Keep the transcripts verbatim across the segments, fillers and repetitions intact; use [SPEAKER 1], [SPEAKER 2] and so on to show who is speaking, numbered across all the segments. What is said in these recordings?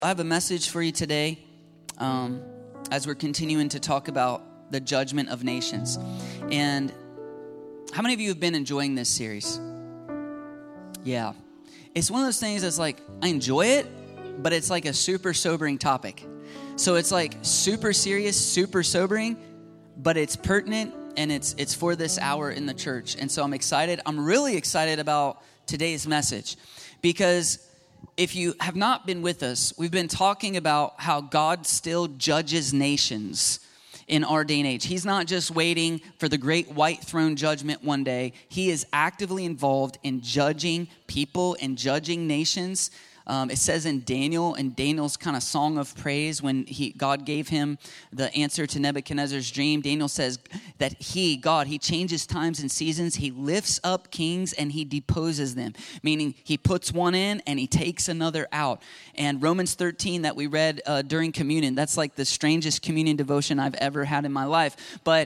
[SPEAKER 1] I have a message for you today um, as we're continuing to talk about the judgment of nations. And how many of you have been enjoying this series? Yeah. It's one of those things that's like, I enjoy it, but it's like a super sobering topic. So it's like super serious, super sobering, but it's pertinent and it's it's for this hour in the church. And so I'm excited. I'm really excited about today's message because if you have not been with us, we've been talking about how God still judges nations in our day and age. He's not just waiting for the great white throne judgment one day. He is actively involved in judging people and judging nations. Um, it says in Daniel, in Daniel's kind of song of praise, when he God gave him the answer to Nebuchadnezzar's dream, Daniel says that he, God, he changes times and seasons. He lifts up kings and he deposes them, meaning he puts one in and he takes another out. And Romans thirteen that we read uh, during communion, that's like the strangest communion devotion I've ever had in my life. But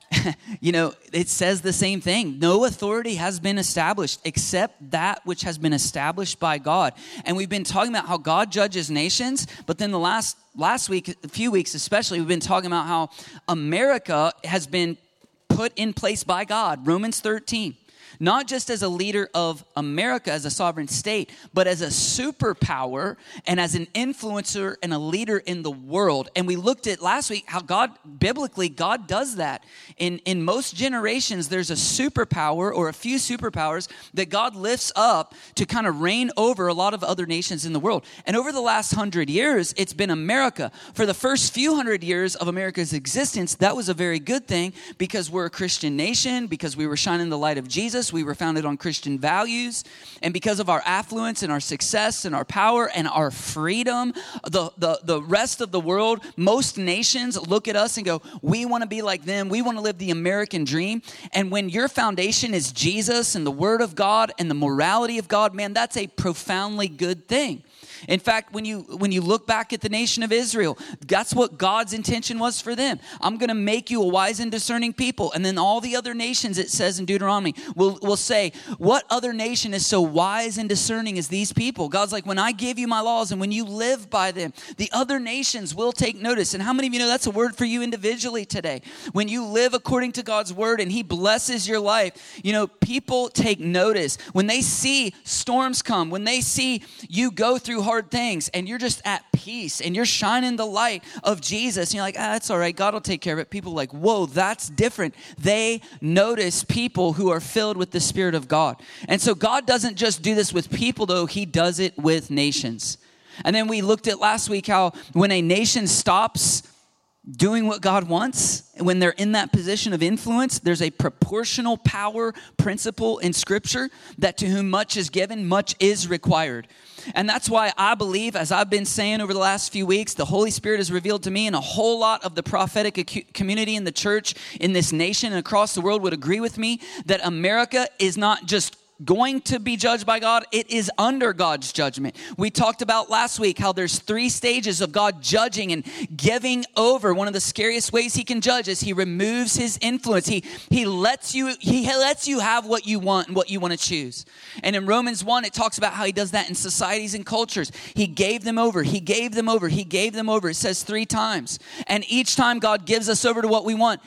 [SPEAKER 1] you know, it says the same thing. No authority has been established except that which has been established by God. And we've been talking about how God judges nations, but then the last last week, a few weeks especially, we've been talking about how America has been put in place by God. Romans thirteen. Not just as a leader of America as a sovereign state, but as a superpower and as an influencer and a leader in the world. And we looked at last week how God, biblically, God does that. In, in most generations, there's a superpower or a few superpowers that God lifts up to kind of reign over a lot of other nations in the world. And over the last hundred years, it's been America. For the first few hundred years of America's existence, that was a very good thing because we're a Christian nation, because we were shining the light of Jesus. We were founded on Christian values, and because of our affluence and our success and our power and our freedom, the, the, the rest of the world, most nations look at us and go, we want to be like them. We want to live the American dream. And when your foundation is Jesus and the Word of God and the morality of God, man, that's a profoundly good thing. In fact, when you when you look back at the nation of Israel, that's what God's intention was for them. I'm going to make you a wise and discerning people. And then all the other nations, it says in Deuteronomy, will, will say, what other nation is so wise and discerning as these people? God's like, when I give you my laws and when you live by them, the other nations will take notice. And how many of you know that's a word for you individually today? When you live according to God's word and he blesses your life, you know, people take notice. When they see storms come, when they see you go through hard things and you're just at peace and you're shining the light of Jesus and you're like, ah, it's all right, God will take care of it. People are like, whoa, that's different. They notice people who are filled with the Spirit of God. And so God doesn't just do this with people, though. He does it with nations. And then we looked at last week how when a nation stops doing what God wants, when they're in that position of influence, there's a proportional power principle in Scripture that to whom much is given, much is required. And that's why I believe, as I've been saying over the last few weeks, the Holy Spirit has revealed to me, and a whole lot of the prophetic community in the church, in this nation and across the world would agree with me, that America is not just going to be judged by God, it is under God's judgment. We talked about last week how there's three stages of God judging and giving over. One of the scariest ways he can judge is he removes his influence. He he lets you he lets you have what you want and what you want to choose. And in Romans one, it talks about how he does that in societies and cultures. He gave them over. He gave them over. He gave them over. It says three times. And each time God gives us over to what we want,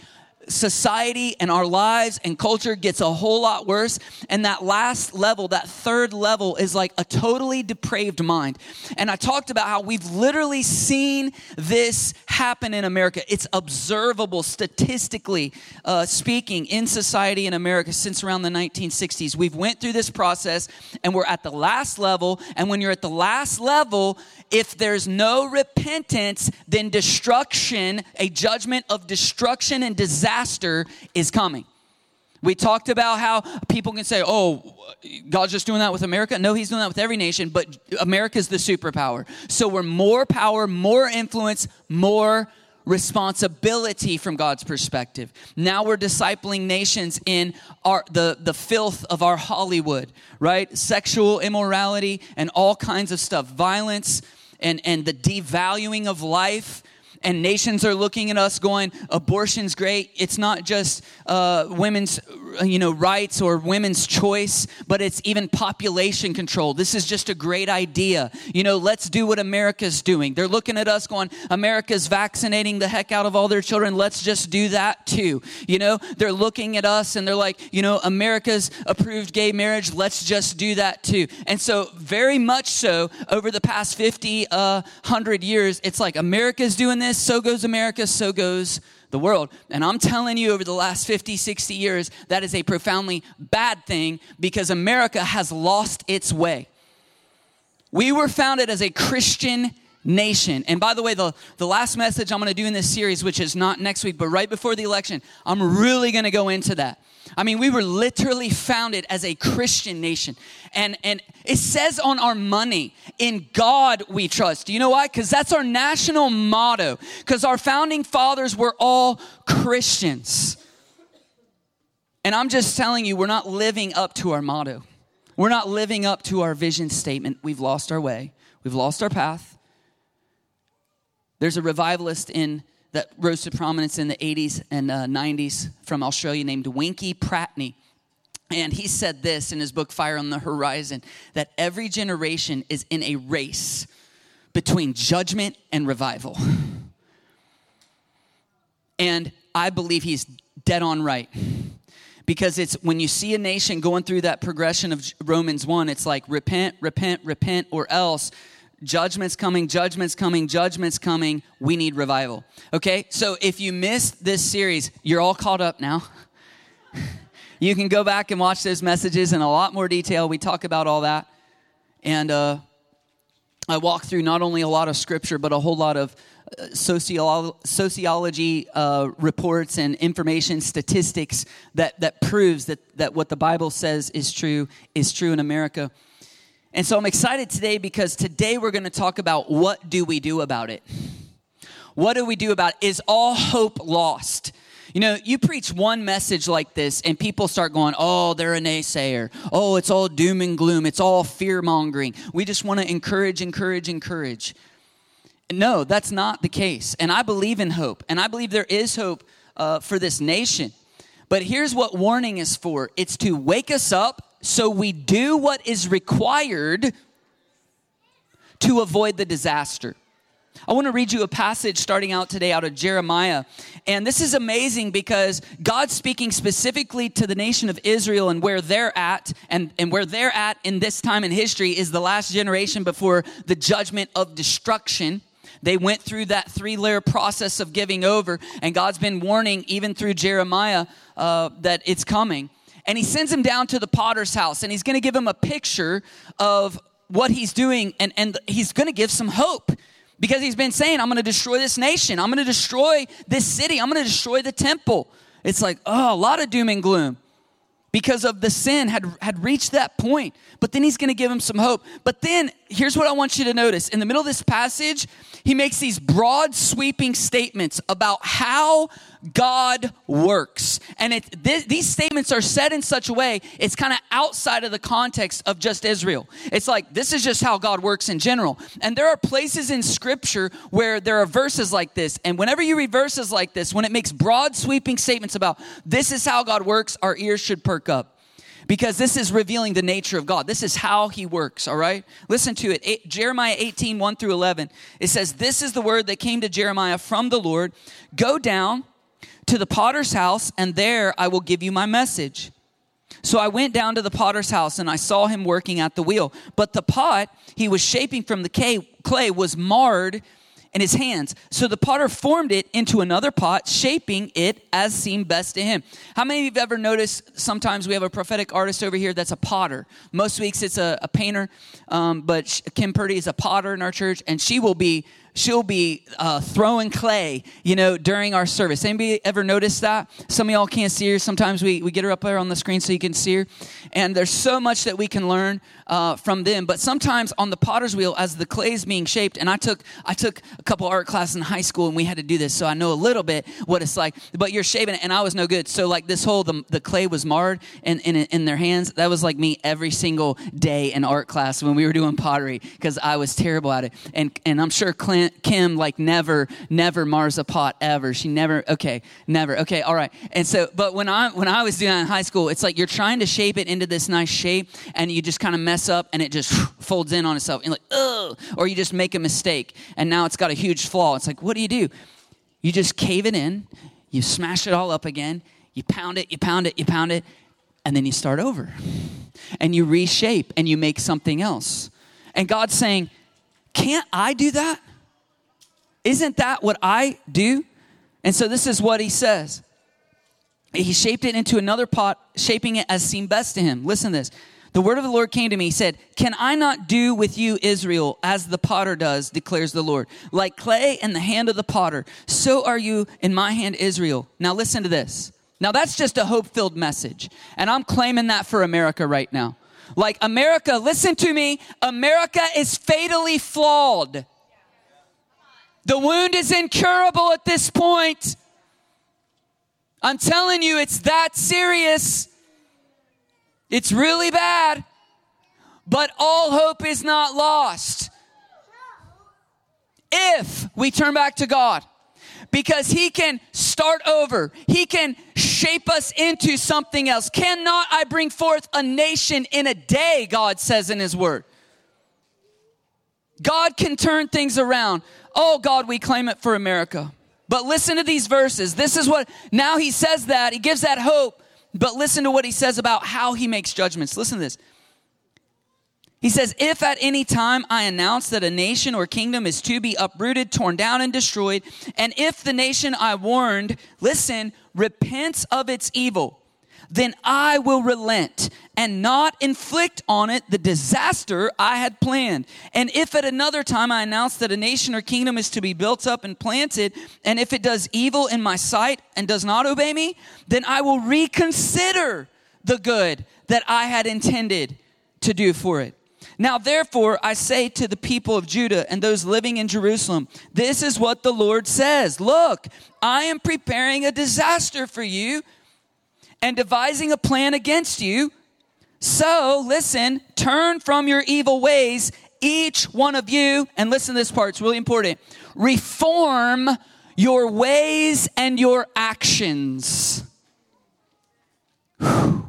[SPEAKER 1] society and our lives and culture gets a whole lot worse. And that last level, that third level, is like a totally depraved mind. And I talked about how we've literally seen this happen in America. It's observable statistically uh, speaking in society in America since around the nineteen sixties. We've went through this process and we're at the last level. And when you're at the last level, if there's no repentance, then destruction, a judgment of destruction and disaster is coming. We talked about how people can say, oh, God's just doing that with America. No, he's doing that with every nation, but America's the superpower. So we're more power, more influence, more responsibility from God's perspective. Now we're discipling nations in our the, the filth of our Hollywood, right? Sexual immorality and all kinds of stuff, violence and, and the devaluing of life. And nations are looking at us going, abortion's great. It's not just uh, women's you know, rights or women's choice, but it's even population control. This is just a great idea. You know, let's do what America's doing. They're looking at us going, America's vaccinating the heck out of all their children. Let's just do that too. You know, they're looking at us and they're like, you know, America's approved gay marriage. Let's just do that too. And so very much so over the past fifty, uh, one hundred years, it's like America's doing this, so goes America, so goes the world. And I'm telling you, over the last fifty, sixty years, that is a profoundly bad thing because America has lost its way. We were founded as a Christian nation. And by the way, the, the last message I'm going to do in this series, which is not next week, but right before the election, I'm really going to go into that. I mean, we were literally founded as a Christian nation. And, and it says on our money, in God we trust. Do you know why? Because that's our national motto. Because our founding fathers were all Christians. And I'm just telling you, we're not living up to our motto. We're not living up to our vision statement. We've lost our way. We've lost our path. There's a revivalist in that rose to prominence in the eighties and uh, nineties from Australia named Winky Pratney. And he said this in his book, Fire on the Horizon, that every generation is in a race between judgment and revival. And I believe he's dead on right. Because it's when you see a nation going through that progression of Romans one, it's like repent, repent, repent, or else judgment's coming, judgment's coming, judgment's coming. We need revival. Okay, so if you missed this series, you're all caught up now. You can go back and watch those messages in a lot more detail. We talk about all that. And uh, I walk through not only a lot of scripture, but a whole lot of Sociolo- sociology uh, reports and information, statistics that, that proves that, that what the Bible says is true, is true in America. And so I'm excited today because today we're going to talk about what do we do about it? What do we do about it? Is all hope lost? You know, you preach one message like this and people start going, oh, they're a naysayer. Oh, it's all doom and gloom. It's all fear-mongering. We just want to encourage, encourage, encourage. No, that's not the case. And I believe in hope. And I believe there is hope uh, for this nation. But here's what warning is for. It's to wake us up so we do what is required to avoid the disaster. I want to read you a passage starting out today out of Jeremiah. And this is amazing because God's speaking specifically to the nation of Israel and where they're at. And, and where they're at in this time in history is the last generation before the judgment of destruction. They went through that three-layer process of giving over. And God's been warning even through Jeremiah uh, that it's coming. And he sends him down to the potter's house. And he's going to give him a picture of what he's doing. And, and he's going to give some hope. Because he's been saying, I'm going to destroy this nation. I'm going to destroy this city. I'm going to destroy the temple. It's like, oh, a lot of doom and gloom. Because of the sin had, had reached that point. But then he's going to give him some hope. But then, here's what I want you to notice. In the middle of this passage, he makes these broad sweeping statements about how God works. And it, th- these statements are said in such a way, it's kind of outside of the context of just Israel. It's like, this is just how God works in general. And there are places in Scripture where there are verses like this. And whenever you read verses like this, when it makes broad sweeping statements about this is how God works, our ears should perk up. Because this is revealing the nature of God. This is how he works, all right? Listen to it. it Jeremiah eighteen, one through eleven. It says, this is the word that came to Jeremiah from the Lord. Go down to the potter's house, and there I will give you my message. So I went down to the potter's house, and I saw him working at the wheel. But the pot he was shaping from the clay was marred in his hands. So the potter formed it into another pot, shaping it as seemed best to him. How many of you have ever noticed sometimes we have a prophetic artist over here that's a potter? Most weeks it's a, a painter, um, but Kim Purdy is a potter in our church, and she will be She'll be uh, throwing clay, you know, during our service. Anybody ever notice that? Some of y'all can't see her. Sometimes we, we get her up there on the screen so you can see her. And there's so much that we can learn uh, from them. But sometimes on the potter's wheel, as the clay is being shaped, and I took I took a couple art classes in high school, and we had to do this, so I know a little bit what it's like. But you're shaping it, and I was no good. So like this whole, the, the clay was marred in, in, in their hands. That was like me every single day in art class when we were doing pottery, because I was terrible at it. And, and I'm sure Clint Kim, Kim like never, never mars a pot ever. She never, okay, never. Okay, all right. And so, but when I when I was doing that in high school, it's like you're trying to shape it into this nice shape and you just kind of mess up and it just folds in on itself. And like, ugh, or you just make a mistake and now it's got a huge flaw. It's like, what do you do? You just cave it in, you smash it all up again, you pound it, you pound it, you pound it, and then you start over. And you reshape and you make something else. And God's saying, can't I do that? Isn't that what I do? And so this is what he says. He shaped it into another pot, shaping it as seemed best to him. Listen to this. The word of the Lord came to me. He said, can I not do with you, Israel, as the potter does, declares the Lord? Like clay in the hand of the potter, so are you in my hand, Israel. Now listen to this. Now that's just a hope-filled message. And I'm claiming that for America right now. Like America, listen to me, America is fatally flawed. The wound is incurable at this point. I'm telling you, it's that serious. It's really bad. But all hope is not lost. If we turn back to God. Because he can start over. He can shape us into something else. Cannot I bring forth a nation in a day, God says in his word. God can turn things around. Oh, God, we claim it for America. But listen to these verses. This is what, now he says that. He gives that hope. But listen to what he says about how he makes judgments. Listen to this. He says, if at any time I announce that a nation or kingdom is to be uprooted, torn down, and destroyed, and if the nation I warned, listen, repents of its evil, then I will relent and not inflict on it the disaster I had planned. And if at another time I announce that a nation or kingdom is to be built up and planted, and if it does evil in my sight and does not obey me, then I will reconsider the good that I had intended to do for it. Now, therefore, I say to the people of Judah and those living in Jerusalem, this is what the Lord says. Look, I am preparing a disaster for you and devising a plan against you. So, listen, turn from your evil ways, each one of you, and listen to this part, it's really important. Reform your ways and your actions. Whew.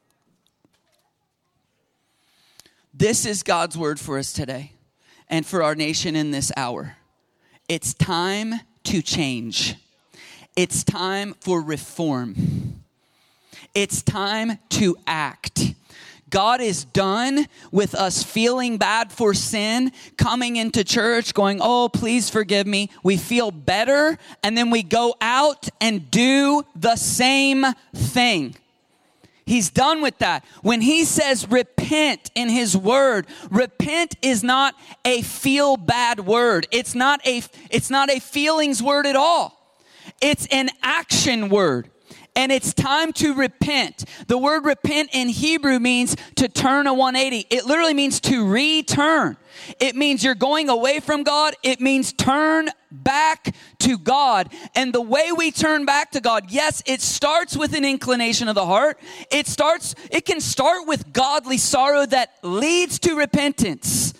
[SPEAKER 1] This is God's word for us today and for our nation in this hour. It's time to change. It's time for reform. It's time to act. God is done with us feeling bad for sin, coming into church, going, oh, please forgive me. We feel better, and then we go out and do the same thing. He's done with that. When he says repent in his word, repent is not a feel bad word. It's not a, it's not a feelings word at all. It's an action word. And it's time to repent. The word repent in Hebrew means to turn a one eighty. It literally means to return. It means you're going away from God. It means turn back to God. And the way we turn back to God, yes, it starts with an inclination of the heart. It starts, it can start with godly sorrow that leads to repentance.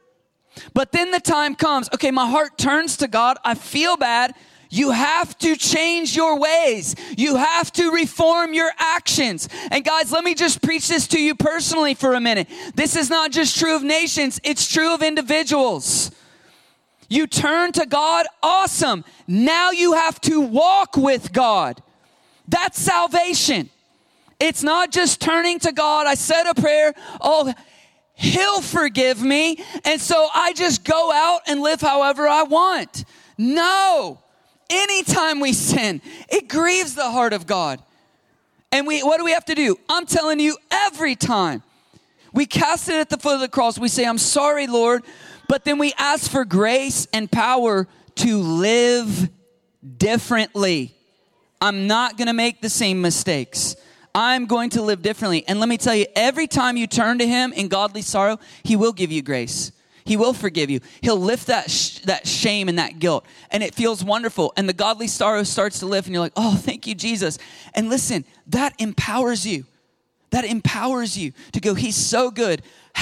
[SPEAKER 1] But then the time comes, okay, my heart turns to God. I feel bad. You have to change your ways. You have to reform your actions. And guys, let me just preach this to you personally for a minute. This is not just true of nations. It's true of individuals. You turn to God, awesome. Now you have to walk with God. That's salvation. It's not just turning to God. I said a prayer. Oh, he'll forgive me. And so I just go out and live however I want. No. Anytime we sin, it grieves the heart of God. And we, what do we have to do? I'm telling you, every time we cast it at the foot of the cross, we say, I'm sorry, Lord. But then we ask for grace and power to live differently. I'm not going to make the same mistakes. I'm going to live differently. And let me tell you, every time you turn to him in godly sorrow, he will give you grace. He will forgive you. He'll lift that sh- that shame and that guilt. And it feels wonderful. And the godly sorrow starts to lift. And you're like, oh, thank you, Jesus. And listen, that empowers you. That empowers you to go, he's so good. How,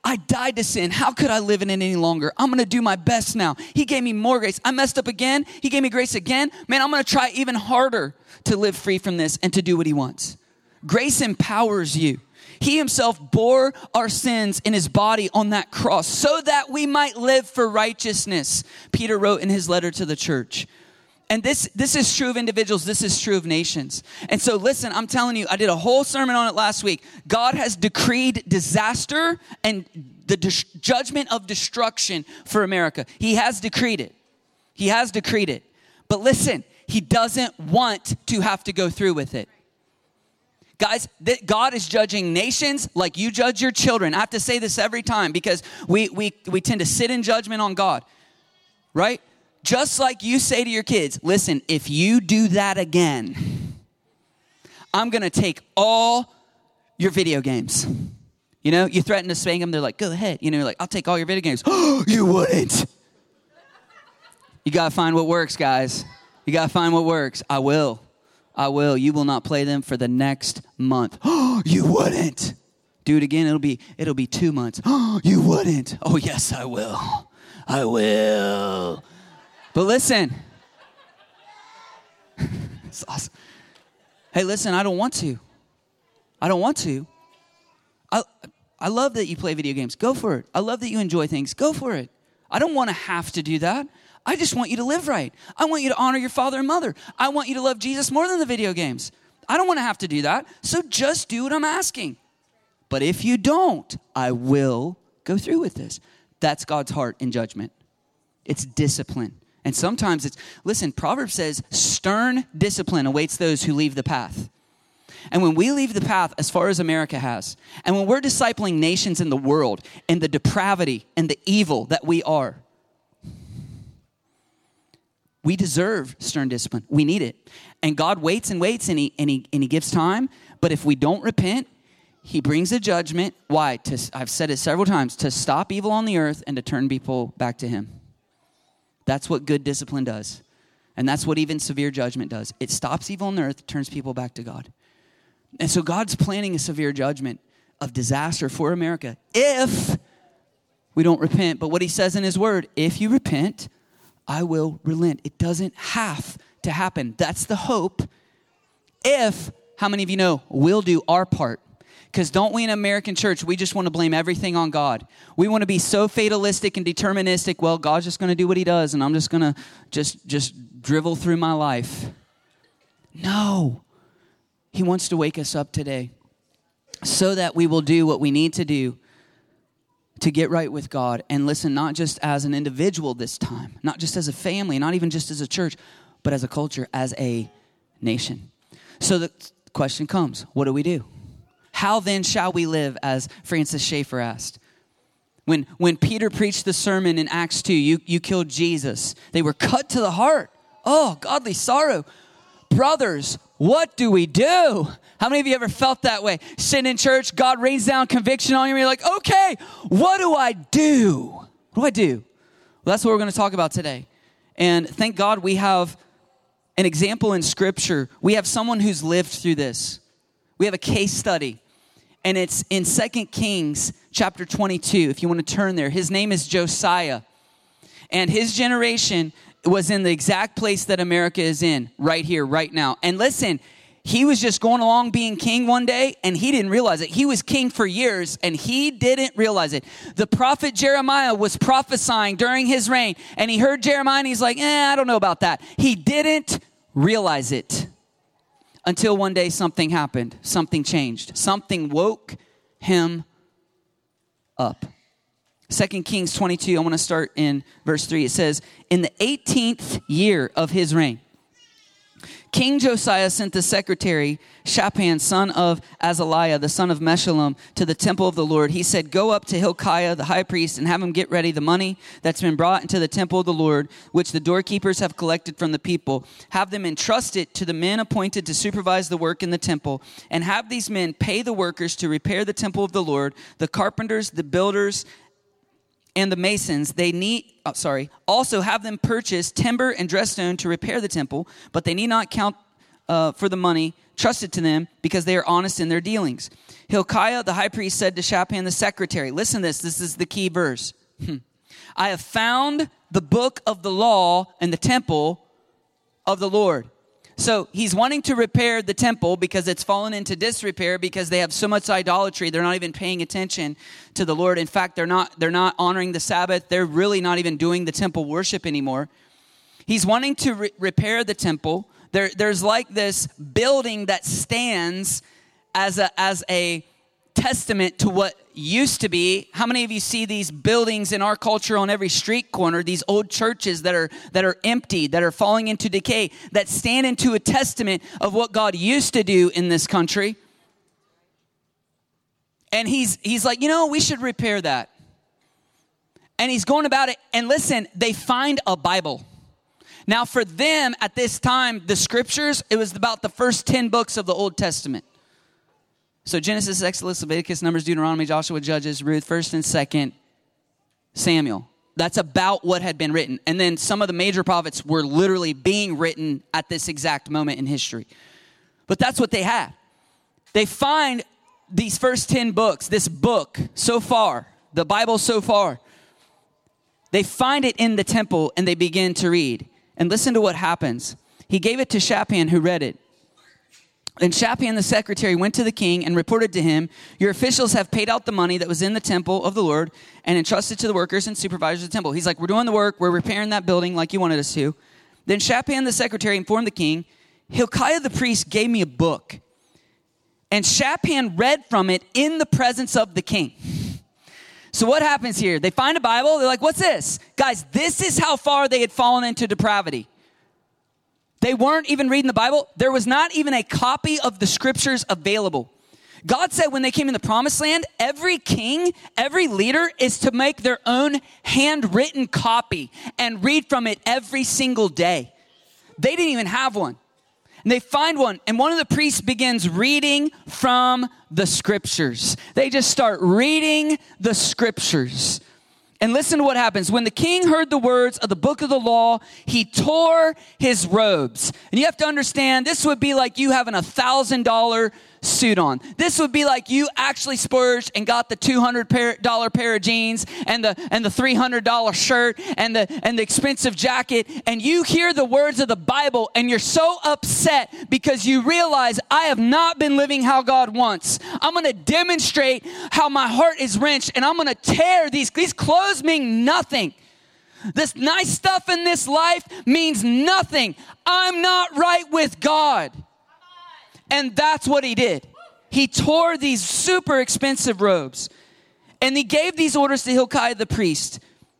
[SPEAKER 1] I died to sin. How could I live in it any longer? I'm going to do my best now. He gave me more grace. I messed up again. He gave me grace again. Man, I'm going to try even harder to live free from this and to do what he wants. Grace empowers you. He himself bore our sins in his body on that cross so that we might live for righteousness, Peter wrote in his letter to the church. And this, this is true of individuals. This is true of nations. And so listen, I'm telling you, I did a whole sermon on it last week. God has decreed disaster and the dis- judgment of destruction for America. He has decreed it. He has decreed it. But listen, he doesn't want to have to go through with it. Guys, th- God is judging nations like you judge your children. I have to say this every time because we, we, we tend to sit in judgment on God, right? Just like you say to your kids, listen, if you do that again, I'm going to take all your video games. You know, you threaten to spank them. They're like, go ahead. You know, you're like, I'll take all your video games. Oh, you wouldn't. You got to find what works, guys. You got to find what works. I will. I will. You will not play them for the next month. Oh, you wouldn't. Do it again. It'll be, it'll be two months. Oh, you wouldn't. Oh, yes, I will. I will. But listen, it's awesome. Hey, listen, I don't want to. I don't want to. I I love that you play video games. Go for it. I love that you enjoy things. Go for it. I don't want to have to do that. I just want you to live right. I want you to honor your father and mother. I want you to love Jesus more than the video games. I don't want to have to do that. So just do what I'm asking. But if you don't, I will go through with this. That's God's heart in judgment. It's discipline. And sometimes it's, listen, Proverbs says, stern discipline awaits those who leave the path. And when we leave the path, as far as America has, and when we're discipling nations in the world and the depravity and the evil that we are, we deserve stern discipline. We need it. And God waits and waits and he, and he, and he gives time. But if we don't repent, he brings a judgment. Why? To, I've said it several times, to stop evil on the earth and to turn people back to him. That's what good discipline does. And that's what even severe judgment does. It stops evil on the earth, turns people back to God. And so God's planning a severe judgment of disaster for America if we don't repent. But what he says in his word, if you repent, I will relent. It doesn't have to happen. That's the hope. If, how many of you know, we'll do our part. Because don't we in American church, we just want to blame everything on God. We want to be so fatalistic and deterministic. Well, God's just going to do what he does, and I'm just going to just, just drivel through my life. No. He wants to wake us up today so that we will do what we need to do to get right with God. And listen, not just as an individual this time, not just as a family, not even just as a church, but as a culture, as a nation. So the question comes, what do we do? How then shall we live, as Francis Schaeffer asked? When, when Peter preached the sermon in Acts two, you, you killed Jesus. They were cut to the heart. Oh, godly sorrow. Brothers, what do we do? How many of you ever felt that way? Sitting in church, God rains down conviction on you, and you're like, okay, what do I do? What do I do? Well, that's what we're going to talk about today. And thank God we have an example in Scripture. We have someone who's lived through this. We have a case study. And it's in Second Kings chapter twenty-two, if you want to turn there. His name is Josiah. And his generation was in the exact place that America is in right here, right now. And listen, he was just going along being king one day, and he didn't realize it. He was king for years, and he didn't realize it. The prophet Jeremiah was prophesying during his reign, and he heard Jeremiah, and he's like, eh, I don't know about that. He didn't realize it. Until one day something happened. Something changed. Something woke him up. Second Kings twenty-two, I want to start in verse three. It says, in the eighteenth year of his reign, King Josiah sent the secretary, Shaphan, son of Azaliah, the son of Meshullam, to the temple of the Lord. He said, go up to Hilkiah, the high priest, and have him get ready the money that's been brought into the temple of the Lord, which the doorkeepers have collected from the people. Have them entrust it to the men appointed to supervise the work in the temple, and have these men pay the workers to repair the temple of the Lord, the carpenters, the builders, and the masons. They need, oh, sorry, also have them purchase timber and dress stone to repair the temple, but they need not count uh, for the money trusted to them because they are honest in their dealings. Hilkiah, the high priest, said to Shaphan, the secretary, listen to this, this is the key verse. I have found the book of the law in the temple of the Lord. So he's wanting to repair the temple because it's fallen into disrepair because they have so much idolatry. They're not even paying attention to the Lord. In fact, they're not, they're not honoring the Sabbath. They're really not even doing the temple worship anymore. He's wanting to re- repair the temple. There, there's like this building that stands as a, as a testament to what used to be. How many of you see these buildings in our culture on every street corner, these old churches that are that are empty, that are falling into decay, that stand into a testament of what God used to do in this country? And he's he's like, you know, we should repair that. And he's going about it. And listen, they find a Bible. Now for them at this time, the scriptures, it was about the first ten books of the Old Testament. So Genesis, Exodus, Leviticus, Numbers, Deuteronomy, Joshua, Judges, Ruth, first and second Samuel. That's about what had been written. And then some of the major prophets were literally being written at this exact moment in history. But that's what they had. They find these first ten books, this book so far, the Bible so far. They find it in the temple and they begin to read. And listen to what happens. He gave it to Shaphan, who read it. And Shaphan the secretary went to the king and reported to him, your officials have paid out the money that was in the temple of the Lord and entrusted to the workers and supervisors of the temple. He's like, we're doing the work. We're repairing that building like you wanted us to. Then Shaphan the secretary informed the king, Hilkiah the priest gave me a book. And Shaphan read from it in the presence of the king. So what happens here? They find a Bible. They're like, what's this? Guys, this is how far they had fallen into depravity. They weren't even reading the Bible. There was not even a copy of the scriptures available. God said when they came in the promised land, every king, every leader is to make their own handwritten copy and read from it every single day. They didn't even have one. And they find one, and one of the priests begins reading from the scriptures. They just start reading the scriptures. And listen to what happens. When the king heard the words of the book of the law, he tore his robes. And you have to understand, this would be like you having a thousand dollar suit on. This would be like you actually splurged and got the two hundred dollar pair of jeans and the and the three hundred dollar shirt and the and the expensive jacket, and you hear the words of the Bible and you're so upset because you realize I have not been living how God wants. I'm going to demonstrate how my heart is wrenched, and I'm going to tear these these clothes mean nothing. This nice stuff in this life means nothing. I'm not right with God. And that's what he did. He tore these super expensive robes. And he gave these orders to Hilkiah the priest.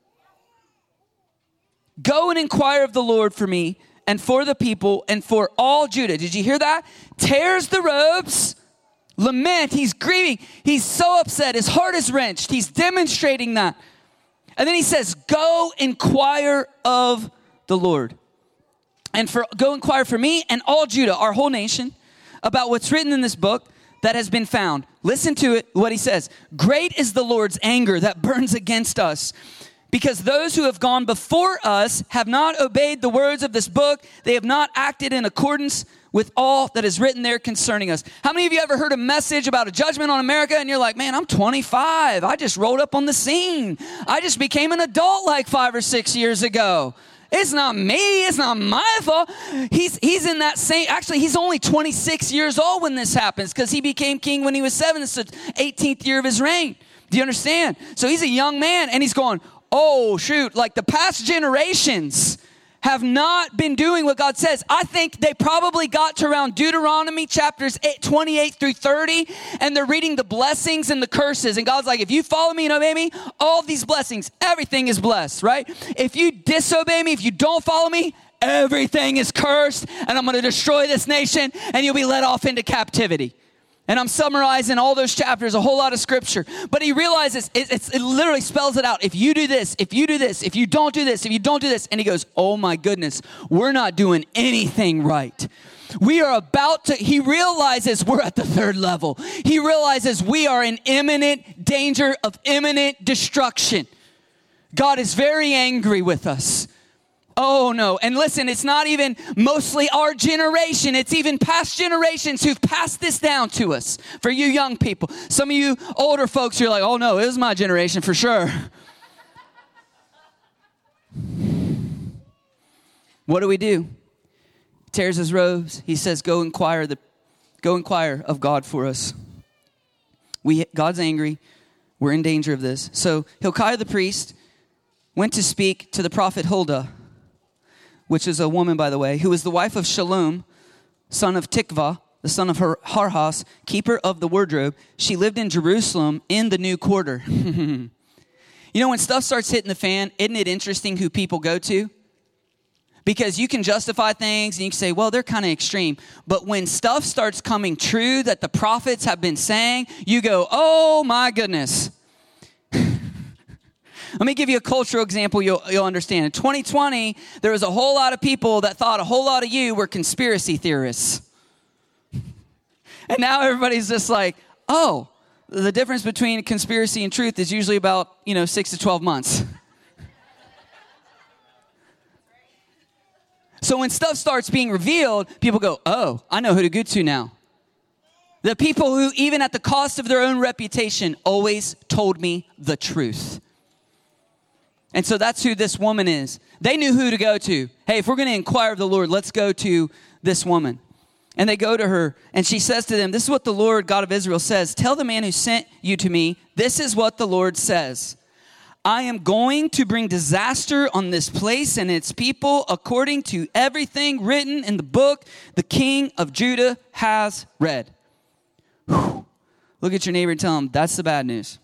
[SPEAKER 1] Go and inquire of the Lord for me and for the people and for all Judah. Did you hear that? Tears the robes. Lament. He's grieving. He's so upset. His heart is wrenched. He's demonstrating that. And then he says, go inquire of the Lord. And for go inquire for me and all Judah, our whole nation, about what's written in this book that has been found. Listen to it, what he says. Great is the Lord's anger that burns against us, because those who have gone before us have not obeyed the words of this book. They have not acted in accordance with all that is written there concerning us. How many of you ever heard a message about a judgment on America and you're like, man, I'm twenty-five. I just rolled up on the scene. I just became an adult like five or six years ago. It's not me. It's not my fault. He's he's in that same, actually, he's only twenty-six years old when this happens because he became king when he was seven. It's the eighteenth year of his reign. Do you understand? So he's a young man and he's going, oh, shoot, like the past generations have not been doing what God says. I think they probably got to around Deuteronomy chapters twenty-eight through thirty, and they're reading the blessings and the curses. And God's like, if you follow me and obey me, all these blessings, everything is blessed, right? If you disobey me, if you don't follow me, everything is cursed, and I'm going to destroy this nation, and you'll be led off into captivity. And I'm summarizing all those chapters, a whole lot of scripture. But he realizes, it, it's, it literally spells it out. If you do this, if you do this, if you don't do this, if you don't do this. And he goes, oh my goodness, we're not doing anything right. We are about to, he realizes we're at the third level. He realizes we are in imminent danger of imminent destruction. God is very angry with us. Oh no. And listen, it's not even mostly our generation. It's even past generations who've passed this down to us. For you young people. Some of you older folks, you're like, oh no, it was my generation for sure. What do we do? He tears his robes. He says, go inquire the go inquire of God for us. We God's angry. We're in danger of this. So Hilkiah the priest went to speak to the prophet Huldah, which is a woman, by the way, who was the wife of Shallum, son of Tikvah, the son of Harhas, keeper of the wardrobe. She lived in Jerusalem in the new quarter. You know, when stuff starts hitting the fan, isn't it interesting who people go to? Because you can justify things and you can say, well, they're kind of extreme. But when stuff starts coming true that the prophets have been saying, you go, oh my goodness. Let me give you a cultural example you'll, you'll understand. In twenty twenty, there was a whole lot of people that thought a whole lot of you were conspiracy theorists. And now everybody's just like, oh, the difference between conspiracy and truth is usually about, you know, six to twelve months. So when stuff starts being revealed, people go, oh, I know who to go to now. The people who, even at the cost of their own reputation, always told me the truth. And so that's who this woman is. They knew who to go to. Hey, if we're going to inquire of the Lord, let's go to this woman. And they go to her, and she says to them, this is what the Lord God of Israel says. Tell the man who sent you to me, this is what the Lord says. I am going to bring disaster on this place and its people according to everything written in the book the king of Judah has read. Whew. Look at your neighbor and tell him, that's the bad news.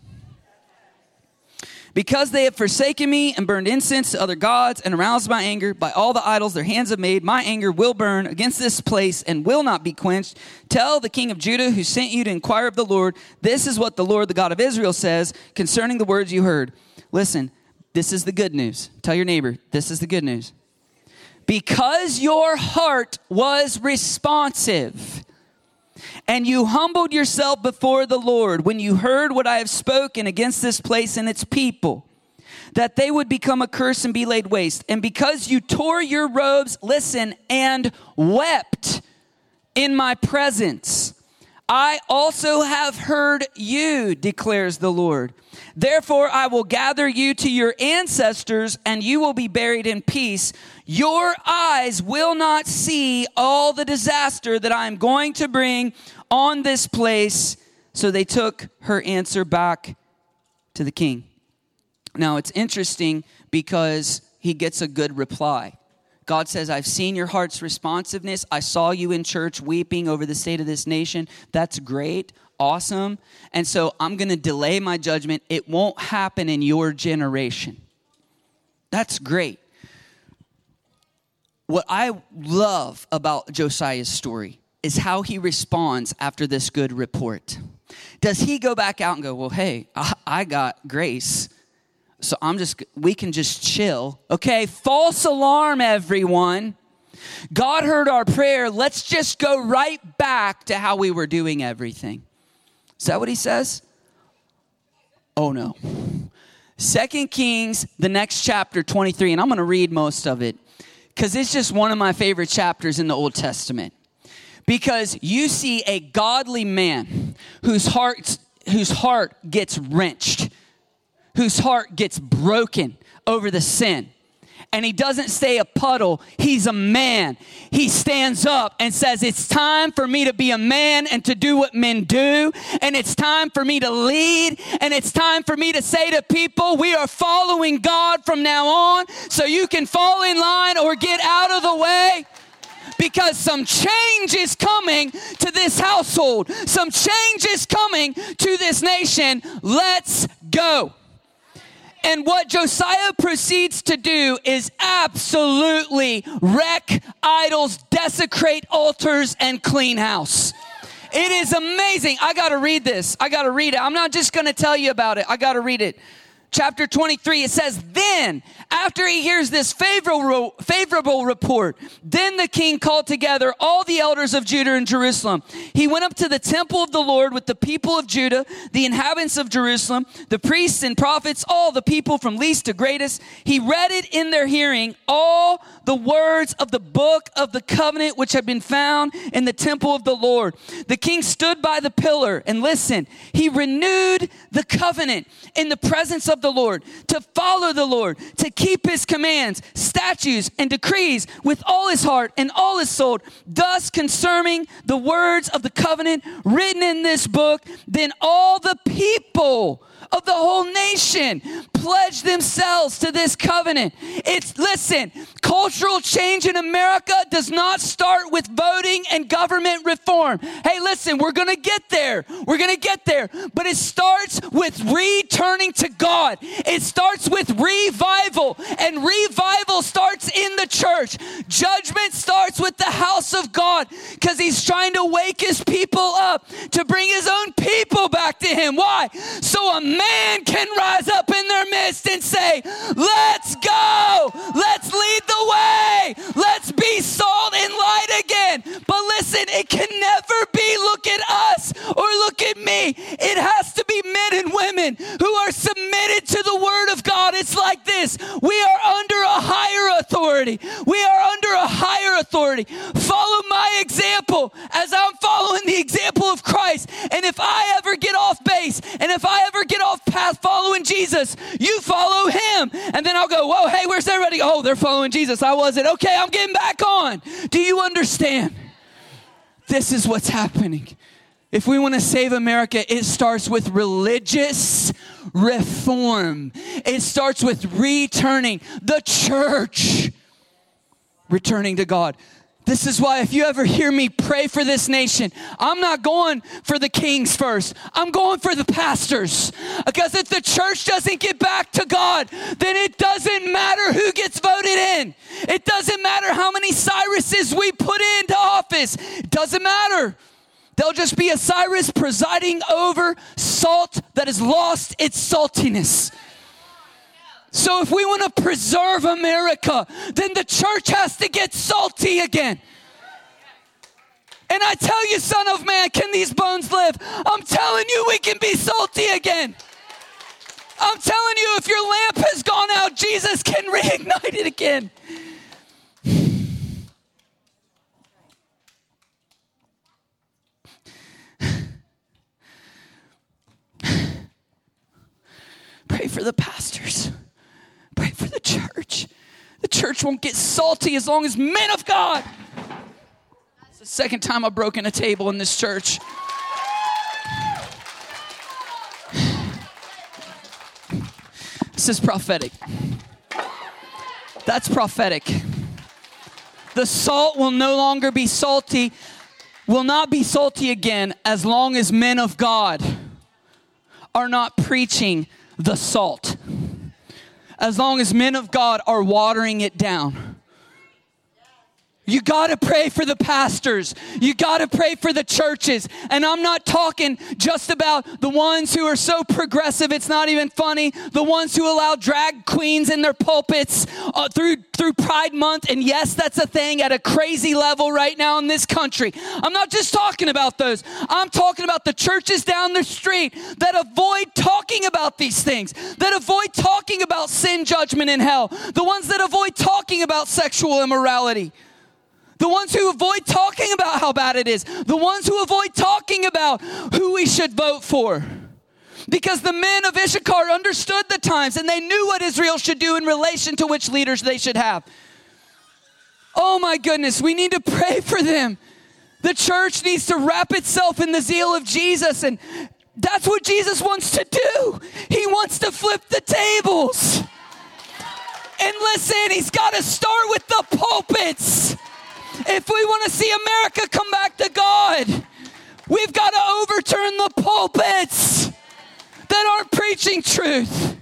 [SPEAKER 1] Because they have forsaken me and burned incense to other gods and aroused my anger by all the idols their hands have made, my anger will burn against this place and will not be quenched. Tell the king of Judah who sent you to inquire of the Lord, this is what the Lord, the God of Israel, says concerning the words you heard. Listen, this is the good news. Tell your neighbor, this is the good news. Because your heart was responsive and you humbled yourself before the Lord when you heard what I have spoken against this place and its people, that they would become a curse and be laid waste. And because you tore your robes, listen, and wept in my presence, I also have heard you, declares the Lord. Therefore, I will gather you to your ancestors, and you will be buried in peace. Your eyes will not see all the disaster that I am going to bring on this place. So they took her answer back to the king. Now, it's interesting because he gets a good reply. God says, I've seen your heart's responsiveness. I saw you in church weeping over the state of this nation. That's great. Awesome. And so I'm going to delay my judgment. It won't happen in your generation. That's great. What I love about Josiah's story is how he responds after this good report. Does he go back out and go, well, hey, I, I got grace, so I'm just, we can just chill. Okay, false alarm, everyone. God heard our prayer. Let's just go right back to how we were doing everything. Is that what he says? Oh, no. Second Kings, the next chapter, twenty-three, and I'm going to read most of it because it's just one of my favorite chapters in the Old Testament. Because you see a godly man whose heart, whose heart gets wrenched, whose heart gets broken over the sin. And he doesn't stay a puddle. He's a man. He stands up and says, it's time for me to be a man and to do what men do. And it's time for me to lead. And it's time for me to say to people, we are following God from now on. So you can fall in line or get out of the way. Because some change is coming to this household. Some change is coming to this nation. Let's go. And what Josiah proceeds to do is absolutely wreck idols, desecrate altars, and clean house. It is amazing. I got to read this. I got to read it. I'm not just going to tell you about it. I got to read it. Chapter twenty-three, it says, then After he hears this favorable, favorable report, then the king called together all the elders of Judah and Jerusalem. He went up to the temple of the Lord with the people of Judah, the inhabitants of Jerusalem, the priests and prophets, all the people from least to greatest. He read it in their hearing, all the words of the book of the covenant which had been found in the temple of the Lord. The king stood by the pillar and listened. He renewed the covenant in the presence of the Lord, to follow the Lord, to keep his commands, statutes, and decrees with all his heart and all his soul. Thus concerning the words of the covenant written in this book, then all the people of the whole nation pledge themselves to this covenant. It's, listen, cultural change in America does not start with voting and government reform. Hey, listen, we're going to get there. We're going to get there. But it starts with returning to God. It starts with revival. And revival starts in the church. Judgment starts with the house of God, because he's trying to wake his people up to bring his own people back to him. Why? So a man can rise up in their midst and say, let's go. Let's lead the way. Let's be salt and light again. But listen, it can never be look at us or look at me. It has to be men and women who are submitted to the word of God. It's like this. We are under a higher authority. We are under a higher authority. Follow my example as I'm following the example of Christ. And if I ever get off base, and if I ever get off path following Jesus, you follow him. And then I'll go, whoa, hey, where's everybody? Oh, they're following Jesus. I wasn't. Okay, I'm getting back on. Do you understand? This is what's happening. If we want to save America, it starts with religious reform. It starts with returning the church, returning to God. This is why if you ever hear me pray for this nation, I'm not going for the kings first. I'm going for the pastors. Because if the church doesn't get back to God, then it doesn't matter who gets voted in. It doesn't matter how many Cyruses we put into office. It doesn't matter. There'll just be a Cyrus presiding over salt that has lost its saltiness. So if we want to preserve America, then the church has to get salty again. And I tell you, son of man, can these bones live? I'm telling you, we can be salty again. I'm telling you, if your lamp has gone out, Jesus can reignite it again. Pray for the pastors. Pray for the church. The church won't get salty as long as men of God. It's the second time I've broken a table in this church. This is prophetic. That's prophetic. The salt will no longer be salty, will not be salty again as long as men of God are not preaching the salt. As long as men of God are watering it down. You got to pray for the pastors. You got to pray for the churches. And I'm not talking just about the ones who are so progressive it's not even funny. The ones who allow drag queens in their pulpits uh, through through Pride Month. And yes, that's a thing at a crazy level right now in this country. I'm not just talking about those. I'm talking about the churches down the street that avoid talking about these things. That avoid talking about sin, judgment, and hell. The ones that avoid talking about sexual immorality. The ones who avoid talking about how bad it is. The ones who avoid talking about who we should vote for. Because the men of Issachar understood the times and they knew what Israel should do in relation to which leaders they should have. Oh my goodness, we need to pray for them. The church needs to wrap itself in the zeal of Jesus, and that's what Jesus wants to do. He wants to flip the tables. And listen, he's got to start with the pulpits. If we want to see America come back to God, we've got to overturn the pulpits that aren't preaching truth.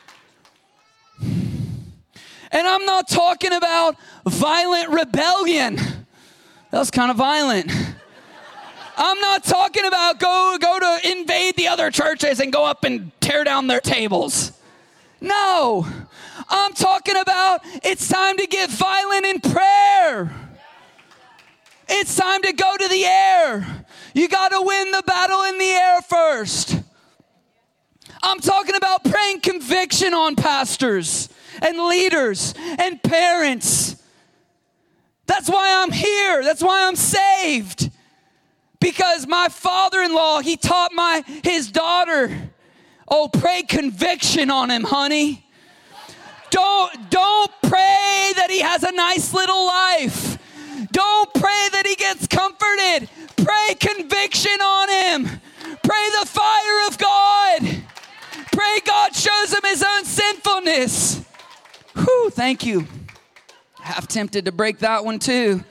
[SPEAKER 1] And I'm not talking about violent rebellion. That was kind of violent. I'm not talking about go, go to invade the other churches and go up and tear down their tables. No. I'm talking about it's time to get violent in prayer. It's time to go to the air. You got to win the battle in the air first. I'm talking about praying conviction on pastors and leaders and parents. That's why I'm here. That's why I'm saved. Because my father-in-law, he taught my his daughter, oh, pray conviction on him, honey. Don't, don't pray that he has a nice little life. Don't pray that he gets comforted. Pray conviction on him. Pray the fire of God. Pray God shows him his own sinfulness. Whew, thank you. Half tempted to break that one too.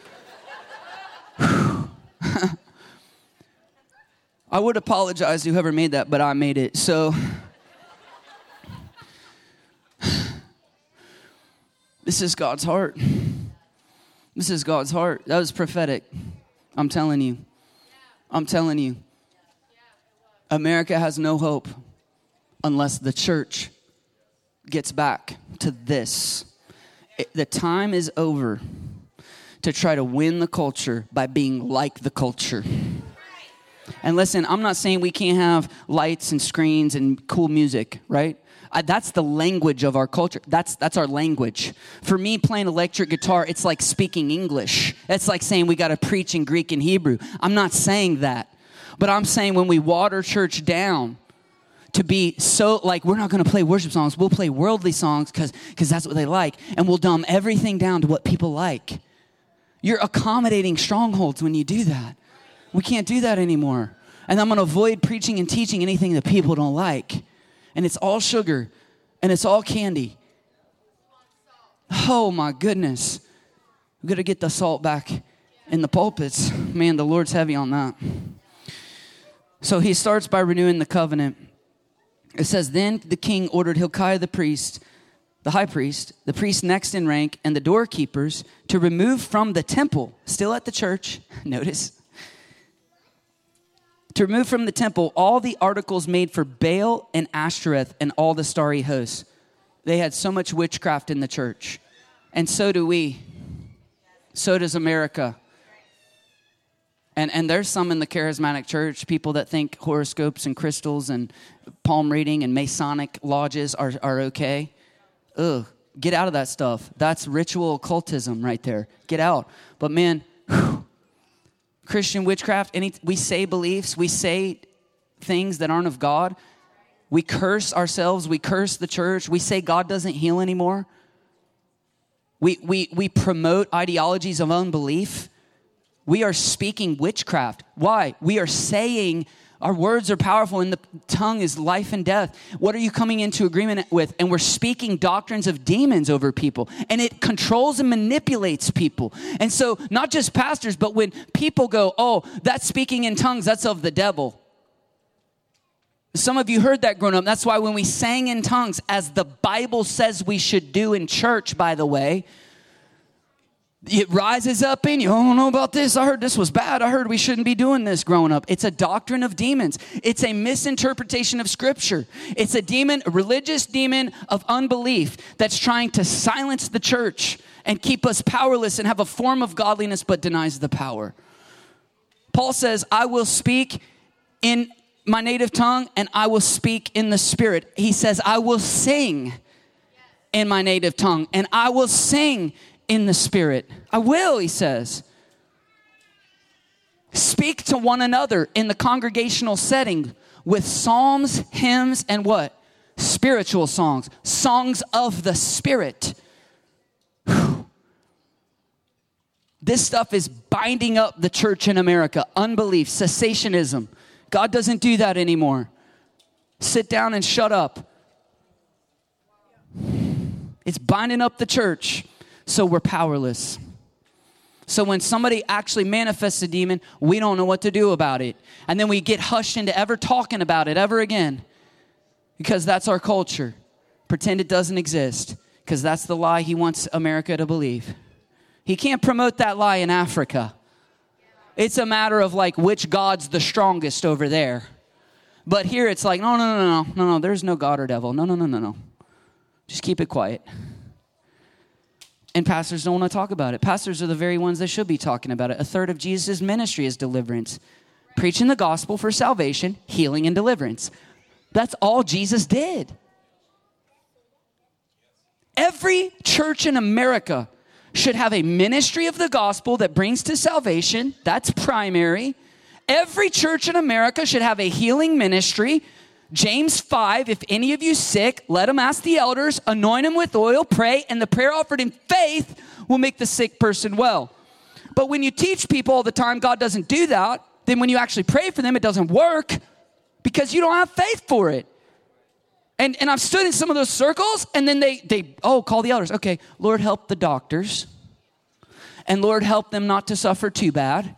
[SPEAKER 1] I would apologize to whoever made that, but I made it. So this is God's heart. This is God's heart. That was prophetic. I'm telling you. I'm telling you. America has no hope unless the church gets back to this. It, the time is over to try to win the culture by being like the culture. And listen, I'm not saying we can't have lights and screens and cool music, right? I, that's the language of our culture. That's that's our language. For me, playing electric guitar, it's like speaking English. It's like saying we got to preach in Greek and Hebrew. I'm not saying that. But I'm saying when we water church down to be so, like, we're not going to play worship songs. We'll play worldly songs because because that's what they like. And we'll dumb everything down to what people like. You're accommodating strongholds when you do that. We can't do that anymore. And I'm going to avoid preaching and teaching anything that people don't like. And it's all sugar. And it's all candy. Oh, my goodness. We've got to get the salt back in the pulpits. Man, the Lord's heavy on that. So he starts by renewing the covenant. It says, then the king ordered Hilkiah the priest, the high priest, the priest next in rank, and the doorkeepers to remove from the temple, still at the church, notice, to remove from the temple all the articles made for Baal and Ashtoreth and all the starry hosts. They had so much witchcraft in the church. And so do we. So does America. And and there's some in the charismatic church, people that think horoscopes and crystals and palm reading and Masonic lodges are, are okay. Ugh, get out of that stuff. That's ritual occultism right there. Get out. But man, whew, Christian witchcraft, any, we say beliefs, we say things that aren't of God. We curse ourselves, we curse the church, we say God doesn't heal anymore. We we we promote ideologies of unbelief. We are speaking witchcraft. Why? We are saying our words are powerful and the tongue is life and death. What are you coming into agreement with? And we're speaking doctrines of demons over people. And it controls and manipulates people. And so not just pastors, but when people go, oh, that's speaking in tongues, that's of the devil. Some of you heard that growing up. That's why when we sang in tongues, as the Bible says we should do in church, by the way, it rises up in you. Oh, I don't know about this. I heard this was bad. I heard we shouldn't be doing this growing up. It's a doctrine of demons. It's a misinterpretation of Scripture. It's a demon, a religious demon of unbelief that's trying to silence the church and keep us powerless and have a form of godliness but denies the power. Paul says, I will speak in my native tongue and I will speak in the Spirit. He says, I will sing in my native tongue and I will sing in the Spirit. I will, he says. Speak to one another in the congregational setting with psalms, hymns, and what? Spiritual songs. Songs of the Spirit. Whew. This stuff is binding up the church in America. Unbelief, cessationism. God doesn't do that anymore. Sit down and shut up. It's binding up the church. So we're powerless. So when somebody actually manifests a demon, we don't know what to do about it. And then we get hushed into ever talking about it ever again. Because that's our culture. Pretend it doesn't exist. Because that's the lie he wants America to believe. He can't promote that lie in Africa. It's a matter of like which God's the strongest over there. But here it's like, no, no, no, no, no, no, there's no God or devil. No, no, no, no, no. Just keep it quiet. And pastors don't want to talk about it. Pastors are the very ones that should be talking about it. A third of Jesus' ministry is deliverance. Preaching the gospel for salvation, healing, and deliverance. That's all Jesus did. Every church in America should have a ministry of the gospel that brings to salvation. That's primary. Every church in America should have a healing ministry. James five, if any of you sick, let him ask the elders, anoint him with oil, pray, and the prayer offered in faith will make the sick person well. But when you teach people all the time God doesn't do that, then when you actually pray for them, it doesn't work because you don't have faith for it. And and I've stood in some of those circles, and then they, they oh, call the elders. Okay, Lord, help the doctors. And Lord, help them not to suffer too bad.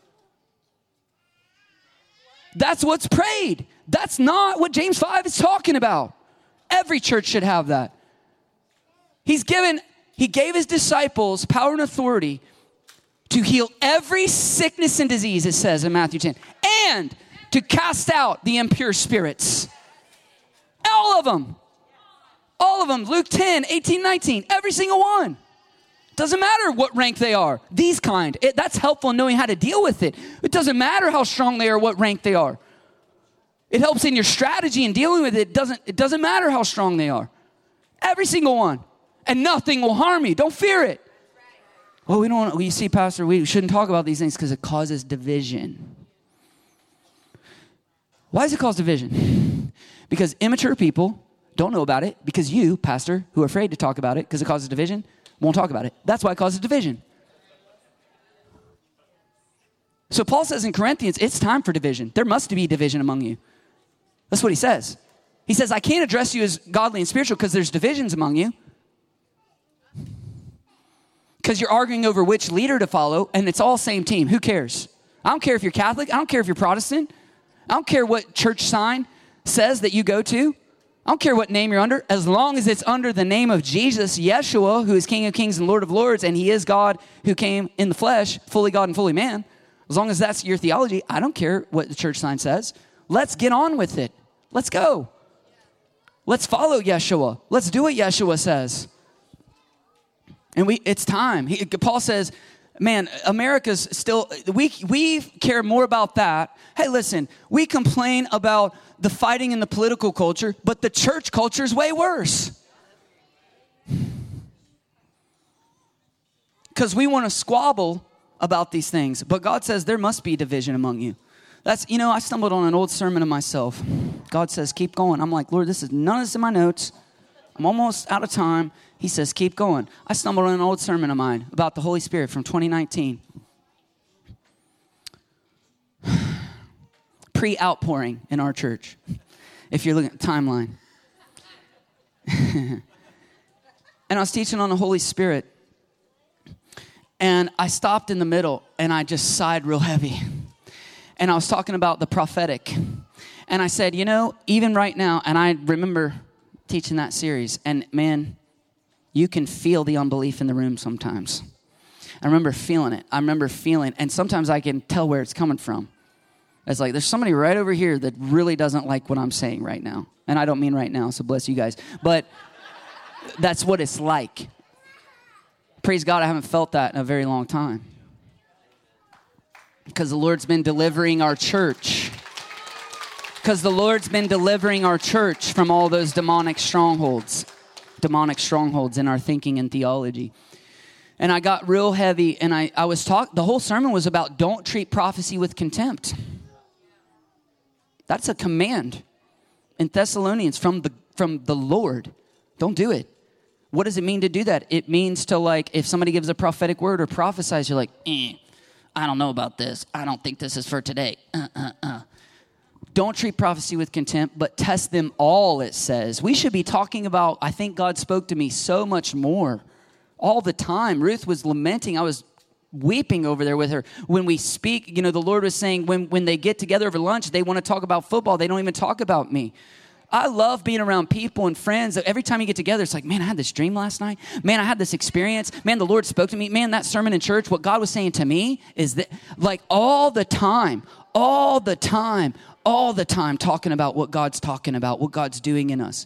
[SPEAKER 1] That's what's prayed. That's not what James five is talking about. Every church should have that. He's given, he gave his disciples power and authority to heal every sickness and disease, it says in Matthew ten, and to cast out the impure spirits. All of them. All of them. Luke ten, eighteen, nineteen. Every single one. Doesn't matter what rank they are. These kind. It, that's helpful in knowing how to deal with it. It doesn't matter how strong they are, what rank they are. It helps in your strategy in dealing with it. It doesn't, it doesn't matter how strong they are. Every single one. And nothing will harm you. Don't fear it. Well, we don't want, well, you see, Pastor, we shouldn't talk about these things because it causes division. Why does it cause division? Because immature people don't know about it because you, Pastor, who are afraid to talk about it because it causes division, won't talk about it. That's why it causes division. So Paul says in Corinthians, it's time for division. There must be division among you. That's what he says. He says, I can't address you as godly and spiritual because there's divisions among you. Because you're arguing over which leader to follow, and it's all same team. Who cares? I don't care if you're Catholic. I don't care if you're Protestant. I don't care what church sign says that you go to. I don't care what name you're under. As long as it's under the name of Jesus, Yeshua, who is King of Kings and Lord of Lords, and he is God who came in the flesh, fully God and fully man. As long as that's your theology, I don't care what the church sign says. Let's get on with it. Let's go. Let's follow Yeshua. Let's do what Yeshua says. And we, it's time. He, Paul says, man, America's still, we, we care more about that. Hey, listen, we complain about the fighting in the political culture, but the church culture is way worse. Because we want to squabble about these things. But God says there must be division among you. That's, you know, I stumbled on an old sermon of myself. God says, keep going. I'm like, Lord, this is none of this in my notes. I'm almost out of time. He says, keep going. I stumbled on an old sermon of mine about the Holy Spirit from twenty nineteen. Pre-outpouring in our church, if you're looking at the timeline. And I was teaching on the Holy Spirit. And I stopped in the middle, and I just sighed real heavy. And I was talking about the prophetic. And I said, you know, even right now, and I remember teaching that series, and man, you can feel the unbelief in the room sometimes. I remember feeling it. I remember feeling, and sometimes I can tell where it's coming from. It's like, there's somebody right over here that really doesn't like what I'm saying right now. And I don't mean right now, so bless you guys. But that's what it's like. Praise God, I haven't felt that in a very long time. Because the Lord's been delivering our church. Because the Lord's been delivering our church from all those demonic strongholds. Demonic strongholds in our thinking and theology. And I got real heavy, and I, I was talking, the whole sermon was about don't treat prophecy with contempt. That's a command in Thessalonians from the from the Lord. Don't do it. What does it mean to do that? It means to, like, if somebody gives a prophetic word or prophesies, you're like, eh, I don't know about this. I don't think this is for today. Uh, uh, uh. Don't treat prophecy with contempt, but test them all, it says. We should be talking about, I think God spoke to me so much more all the time. Ruth was lamenting. I was weeping over there with her. When we speak, you know, the Lord was saying when, when they get together over lunch, they want to talk about football. They don't even talk about me. I love being around people and friends. Every time you get together, it's like, man, I had this dream last night. Man, I had this experience. Man, the Lord spoke to me. Man, that sermon in church, what God was saying to me is that, like, all the time, all the time, all the time talking about what God's talking about, what God's doing in us.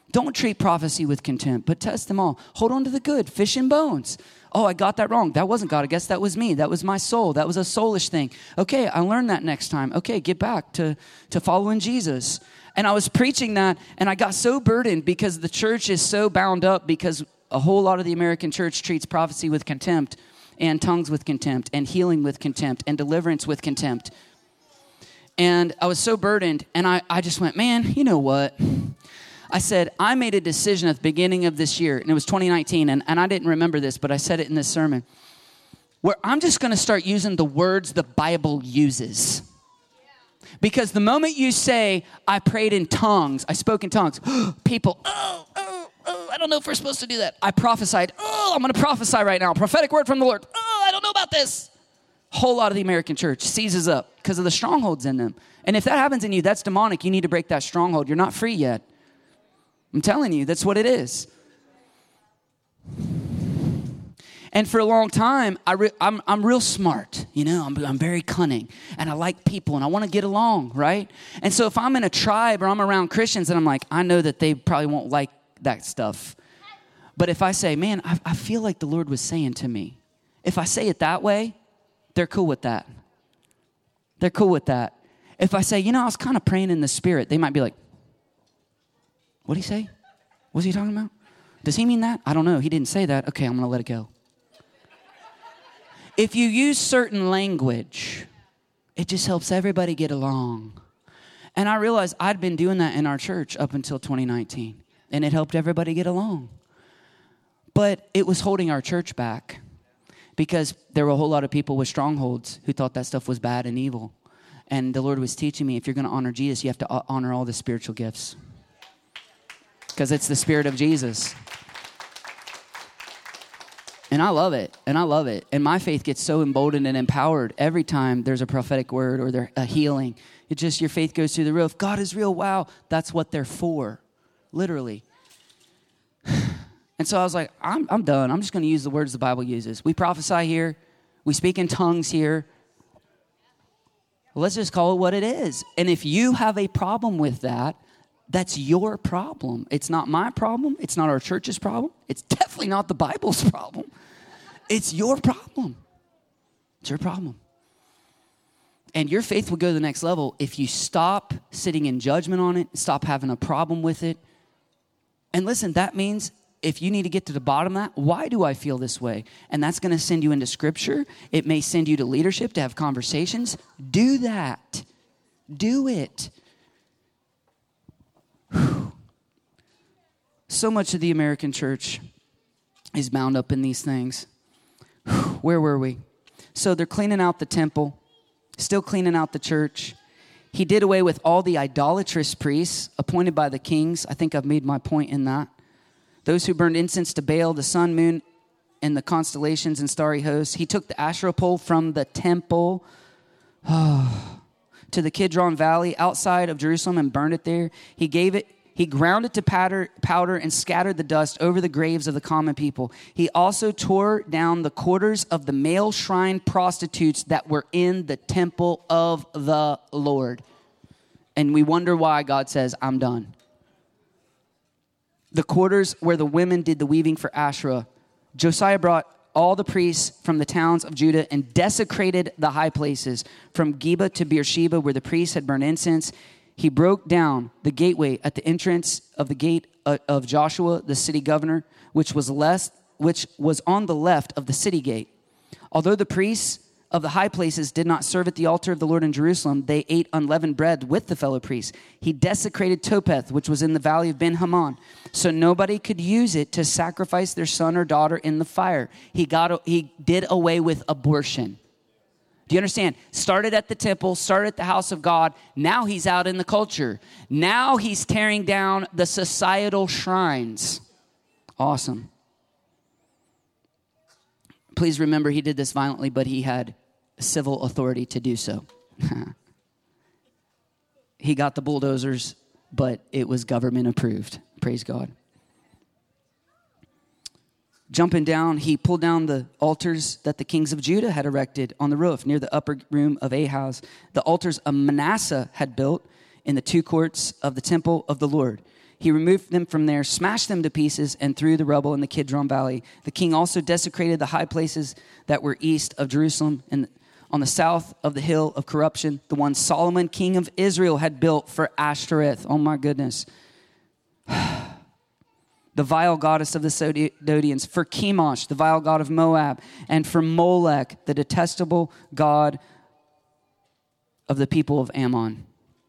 [SPEAKER 1] Don't treat prophecy with contempt, but test them all. Hold on to the good. Fish and bones. Oh, I got that wrong. That wasn't God. I guess that was me. That was my soul. That was a soulish thing. Okay, I learned that next time. Okay, get back to, to following Jesus. And I was preaching that, and I got so burdened because the church is so bound up because a whole lot of the American church treats prophecy with contempt and tongues with contempt and healing with contempt and deliverance with contempt. And I was so burdened, and I, I just went, man, you know what? I said, I made a decision at the beginning of this year, and it was twenty nineteen, and, and I didn't remember this, but I said it in this sermon, where I'm just going to start using the words the Bible uses. Because the moment you say, I prayed in tongues, I spoke in tongues, people, oh, oh, oh, I don't know if we're supposed to do that. I prophesied, oh, I'm going to prophesy right now. Prophetic word from the Lord. Oh, I don't know about this. Whole lot of the American church seizes up because of the strongholds in them. And if that happens in you, that's demonic. You need to break that stronghold. You're not free yet. I'm telling you, that's what it is. And for a long time, I re- I'm, I'm real smart, you know, I'm, I'm very cunning, and I like people, and I want to get along, right? And so if I'm in a tribe or I'm around Christians, and I'm like, I know that they probably won't like that stuff. But if I say, man, I, I feel like the Lord was saying to me, if I say it that way, they're cool with that. They're cool with that. If I say, you know, I was kind of praying in the Spirit, they might be like, what did he say? What's he talking about? Does he mean that? I don't know. He didn't say that. Okay, I'm going to let it go. If you use certain language, it just helps everybody get along. And I realized I'd been doing that in our church up until twenty nineteen. And it helped everybody get along. But it was holding our church back. Because there were a whole lot of people with strongholds who thought that stuff was bad and evil. And the Lord was teaching me, if you're going to honor Jesus, you have to honor all the spiritual gifts. Because it's the Spirit of Jesus. And I love it. And I love it. And my faith gets so emboldened and empowered every time there's a prophetic word or there a healing. It just, your faith goes through the roof. God is real. Wow. That's what they're for. Literally. And so I was like, I'm, I'm done. I'm just going to use the words the Bible uses. We prophesy here. We speak in tongues here. Let's just call it what it is. And if you have a problem with that, that's your problem. It's not my problem. It's not our church's problem. It's definitely not the Bible's problem. It's your problem. It's your problem. And your faith will go to the next level if you stop sitting in judgment on it, stop having a problem with it. And listen, that means if you need to get to the bottom of that, why do I feel this way? And that's going to send you into Scripture. It may send you to leadership to have conversations. Do that. Do it. Whew. So much of the American church is bound up in these things. Whew. Where were we? So they're cleaning out the temple, still cleaning out the church. He did away with all the idolatrous priests appointed by the kings. I think I've made my point in that. Those who burned incense to Baal, the sun, moon, and the constellations and starry hosts. He took the Asherah pole from the temple oh, to the Kidron Valley outside of Jerusalem and burned it there. He gave it, he ground it to powder, powder and scattered the dust over the graves of the common people. He also tore down the quarters of the male shrine prostitutes that were in the temple of the Lord. And we wonder why God says, I'm done. The quarters where the women did the weaving for Asherah. Josiah brought all the priests from the towns of Judah and desecrated the high places. From Geba to Beersheba, where the priests had burned incense, he broke down the gateway at the entrance of the gate of Joshua, the city governor, which was less, which was on the left of the city gate. Although the priests of the high places did not serve at the altar of the Lord in Jerusalem, they ate unleavened bread with the fellow priests. He desecrated Topeth, which was in the valley of Ben-Hammon, so nobody could use it to sacrifice their son or daughter in the fire. He got, he did away with abortion. Do you understand? Started at the temple, started at the house of God. Now he's out in the culture. Now he's tearing down the societal shrines. Awesome. Please remember he did this violently, but he had civil authority to do so. He got the bulldozers, but it was government approved. Praise God. Jumping down, he pulled down the altars that the kings of Judah had erected on the roof near the upper room of Ahaz. The altars of Manasseh had built in the two courts of the temple of the Lord. He removed them from there, smashed them to pieces, and threw the rubble in the Kidron Valley. The king also desecrated the high places that were east of Jerusalem and on the south of the hill of corruption, the one Solomon, king of Israel, had built for Ashtoreth. Oh my goodness. The vile goddess of the Sidonians, for Chemosh, the vile god of Moab, and for Molech, the detestable god of the people of Ammon.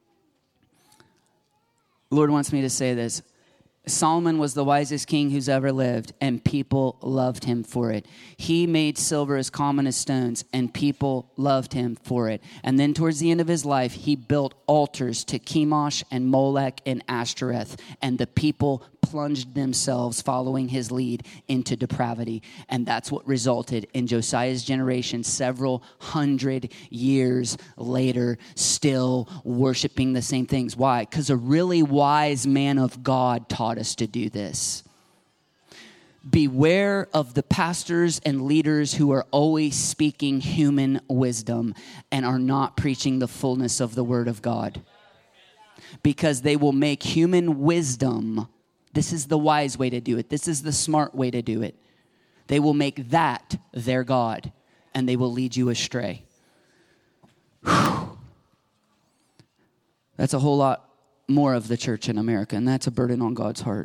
[SPEAKER 1] The Lord wants me to say this. Solomon was the wisest king who's ever lived, and people loved him for it. He made silver as common as stones, and people loved him for it. And then towards the end of his life, he built altars to Chemosh and Molech and Ashtoreth, and the people plunged themselves, following his lead, into depravity. And that's what resulted in Josiah's generation several hundred years later, still worshiping the same things. Why? Because a really wise man of God taught us to do this. Beware of the pastors and leaders who are always speaking human wisdom and are not preaching the fullness of the word of God. Because they will make human wisdom, this is the wise way to do it, this is the smart way to do it. They will make that their God, and they will lead you astray. Whew. That's a whole lot more of the church in America, and that's a burden on God's heart.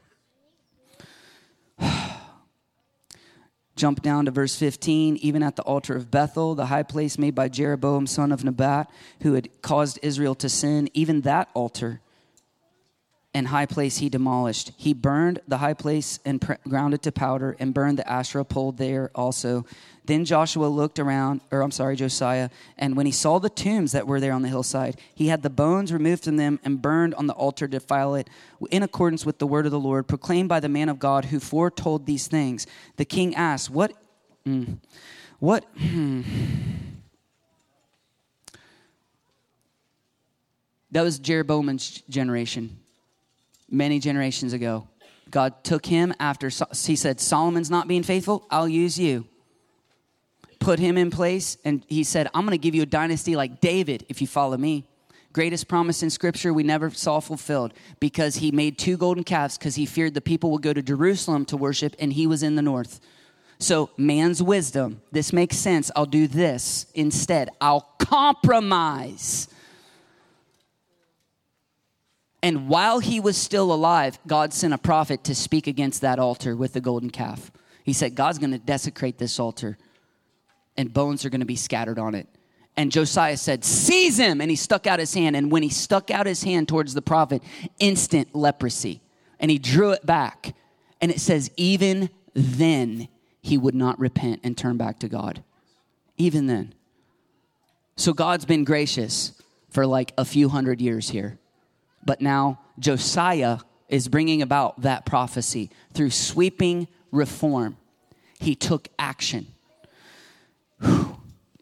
[SPEAKER 1] Jump down to verse fifteen. Even at the altar of Bethel, the high place made by Jeroboam, son of Nebat, who had caused Israel to sin, even that altar and high place he demolished. He burned the high place and pr- ground it to powder, and burned the Asherah pole there also. Then Joshua looked around, or I'm sorry, Josiah, and when he saw the tombs that were there on the hillside, he had the bones removed from them and burned on the altar to defile it, in accordance with the word of the Lord, proclaimed by the man of God who foretold these things. The king asked, what, mm, what, hmm. That was Jeroboam's generation, many generations ago. God took him after, he said, Solomon's not being faithful, I'll use you. Put him in place, and he said, I'm going to give you a dynasty like David if you follow me. Greatest promise in Scripture we never saw fulfilled, because he made two golden calves because he feared the people would go to Jerusalem to worship, and he was in the north. So man's wisdom, this makes sense. I'll do this instead. I'll compromise. And while he was still alive, God sent a prophet to speak against that altar with the golden calf. He said, God's going to desecrate this altar, and bones are going to be scattered on it. And Josiah said, seize him. And he stuck out his hand. And when he stuck out his hand towards the prophet, instant leprosy. And he drew it back. And it says, even then, he would not repent and turn back to God. Even then. So God's been gracious for like a few hundred years here. But now Josiah is bringing about that prophecy through sweeping reform. He took action. Whew.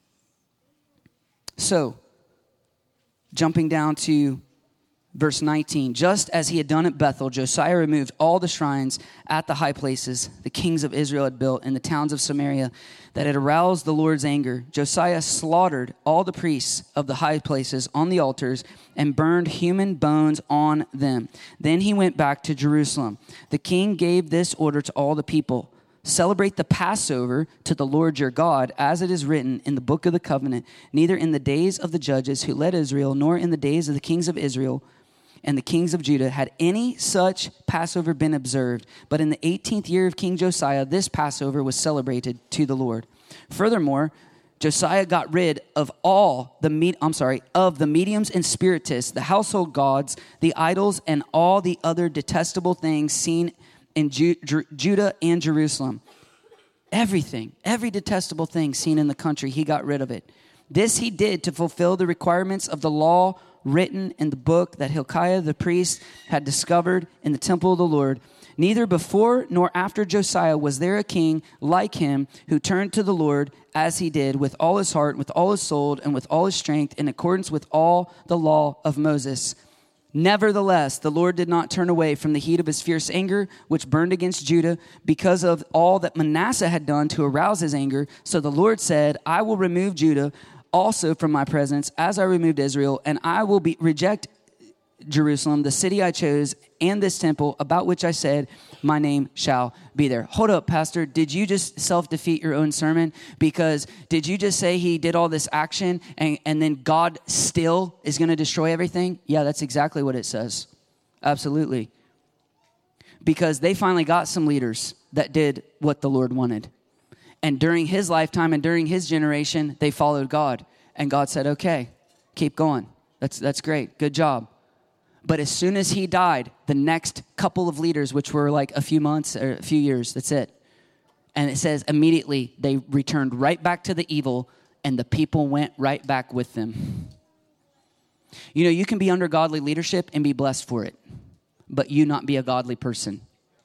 [SPEAKER 1] So, jumping down to verse nineteen. Just as he had done at Bethel, Josiah removed all the shrines at the high places the kings of Israel had built in the towns of Samaria that had aroused the Lord's anger. Josiah slaughtered all the priests of the high places on the altars and burned human bones on them. Then he went back to Jerusalem. The king gave this order to all the people. Celebrate the Passover to the Lord your God, as it is written in the book of the covenant, neither in the days of the judges who led Israel, nor in the days of the kings of Israel and the kings of Judah had any such Passover been observed. But in the eighteenth year of King Josiah, this Passover was celebrated to the Lord. Furthermore, Josiah got rid of all the me- I'm sorry, of the mediums and spiritists, the household gods, the idols, and all the other detestable things seen in Ju- Ju- Judah and Jerusalem. Everything, every detestable thing seen in the country, he got rid of it. This he did to fulfill the requirements of the law written in the book that Hilkiah the priest had discovered in the temple of the Lord. Neither before nor after Josiah was there a king like him who turned to the Lord as he did with all his heart, with all his soul, and with all his strength, in accordance with all the law of Moses. Nevertheless, the Lord did not turn away from the heat of his fierce anger, which burned against Judah, because of all that Manasseh had done to arouse his anger. So the Lord said, I will remove Judah also from my presence, as I removed Israel, and I will be reject Jerusalem, the city I chose, and this temple about which I said, my name shall be there. Hold up, Pastor. Did you just self-defeat your own sermon? Because did you just say he did all this action and, and then God still is going to destroy everything? Yeah, that's exactly what it says. Absolutely. Because they finally got some leaders that did what the Lord wanted. And during his lifetime and during his generation, they followed God. And God said, okay, keep going. That's that's great. Good job. But as soon as he died, the next couple of leaders, which were like a few months or a few years, that's it. And it says immediately they returned right back to the evil and the people went right back with them. You know, you can be under godly leadership and be blessed for it, but you not be a godly person.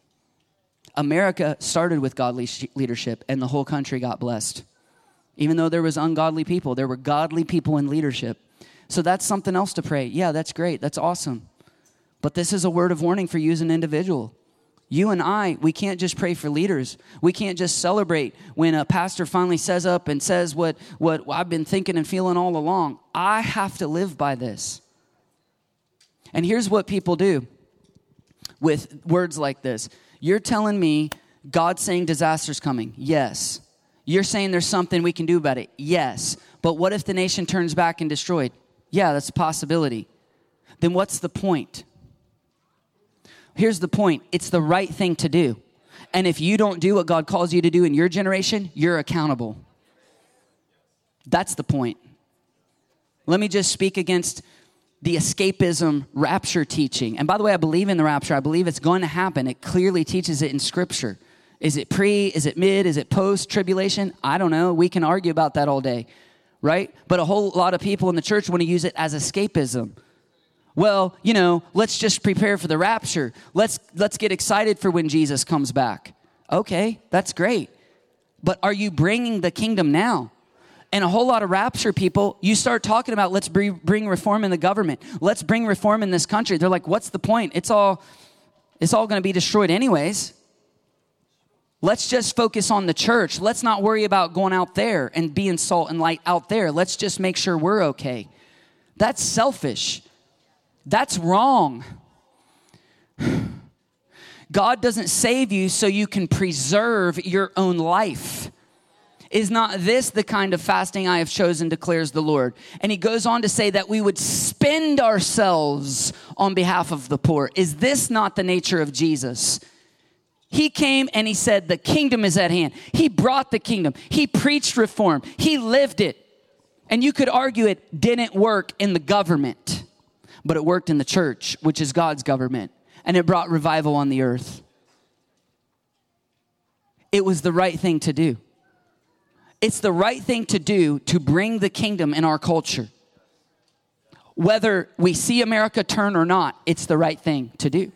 [SPEAKER 1] America started with godly leadership and the whole country got blessed. Even though there was ungodly people, there were godly people in leadership. So that's something else to pray. Yeah, that's great. That's awesome. But this is a word of warning for you as an individual. You and I, we can't just pray for leaders. We can't just celebrate when a pastor finally says up and says what, what I've been thinking and feeling all along. I have to live by this. And here's what people do with words like this. You're telling me God's saying disaster's coming. Yes. You're saying there's something we can do about it. Yes. But what if the nation turns back and destroyed? Yeah, that's a possibility. Then what's the point? Here's the point. It's the right thing to do. And if you don't do what God calls you to do in your generation, you're accountable. That's the point. Let me just speak against the escapism rapture teaching. And by the way, I believe in the rapture. I believe it's going to happen. It clearly teaches it in Scripture. Is it pre? Is it mid? Is it post tribulation? I don't know. We can argue about that all day. Right? But a whole lot of people in the church want to use it as escapism. Well, you know, let's just prepare for the rapture. Let's let's get excited for when Jesus comes back. Okay, that's great. But are you bringing the kingdom now? And a whole lot of rapture people, you start talking about let's bring reform in the government. Let's bring reform in this country. They're like, what's the point? It's all it's all going to be destroyed anyways. Let's just focus on the church. Let's not worry about going out there and being salt and light out there. Let's just make sure we're okay. That's selfish. That's wrong. God doesn't save you so you can preserve your own life. Is not this the kind of fasting I have chosen, declares the Lord? And he goes on to say that we would spend ourselves on behalf of the poor. Is this not the nature of Jesus? He came and he said, the kingdom is at hand. He brought the kingdom. He preached reform. He lived it. And you could argue it didn't work in the government, but it worked in the church, which is God's government. And it brought revival on the earth. It was the right thing to do. It's the right thing to do to bring the kingdom in our culture. Whether we see America turn or not, it's the right thing to do.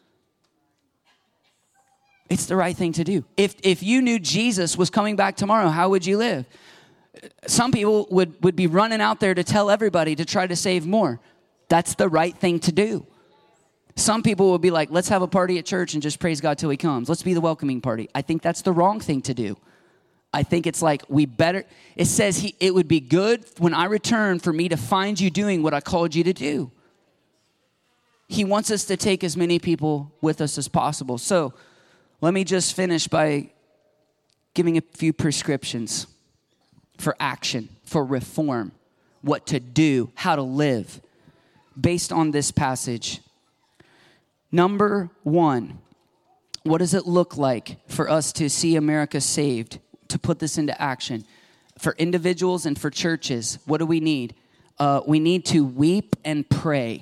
[SPEAKER 1] It's the right thing to do. If if you knew Jesus was coming back tomorrow, how would you live? Some people would, would be running out there to tell everybody to try to save more. That's the right thing to do. Some people will be like, let's have a party at church and just praise God till he comes. Let's be the welcoming party. I think that's the wrong thing to do. I think it's like we better, it says he, it would be good when I return for me to find you doing what I called you to do. He wants us to take as many people with us as possible. So let me just finish by giving a few prescriptions for action, for reform, what to do, how to live, based on this passage. Number one, what does it look like for us to see America saved, to put this into action? For individuals and for churches, what do we need? Uh, we need to weep and pray.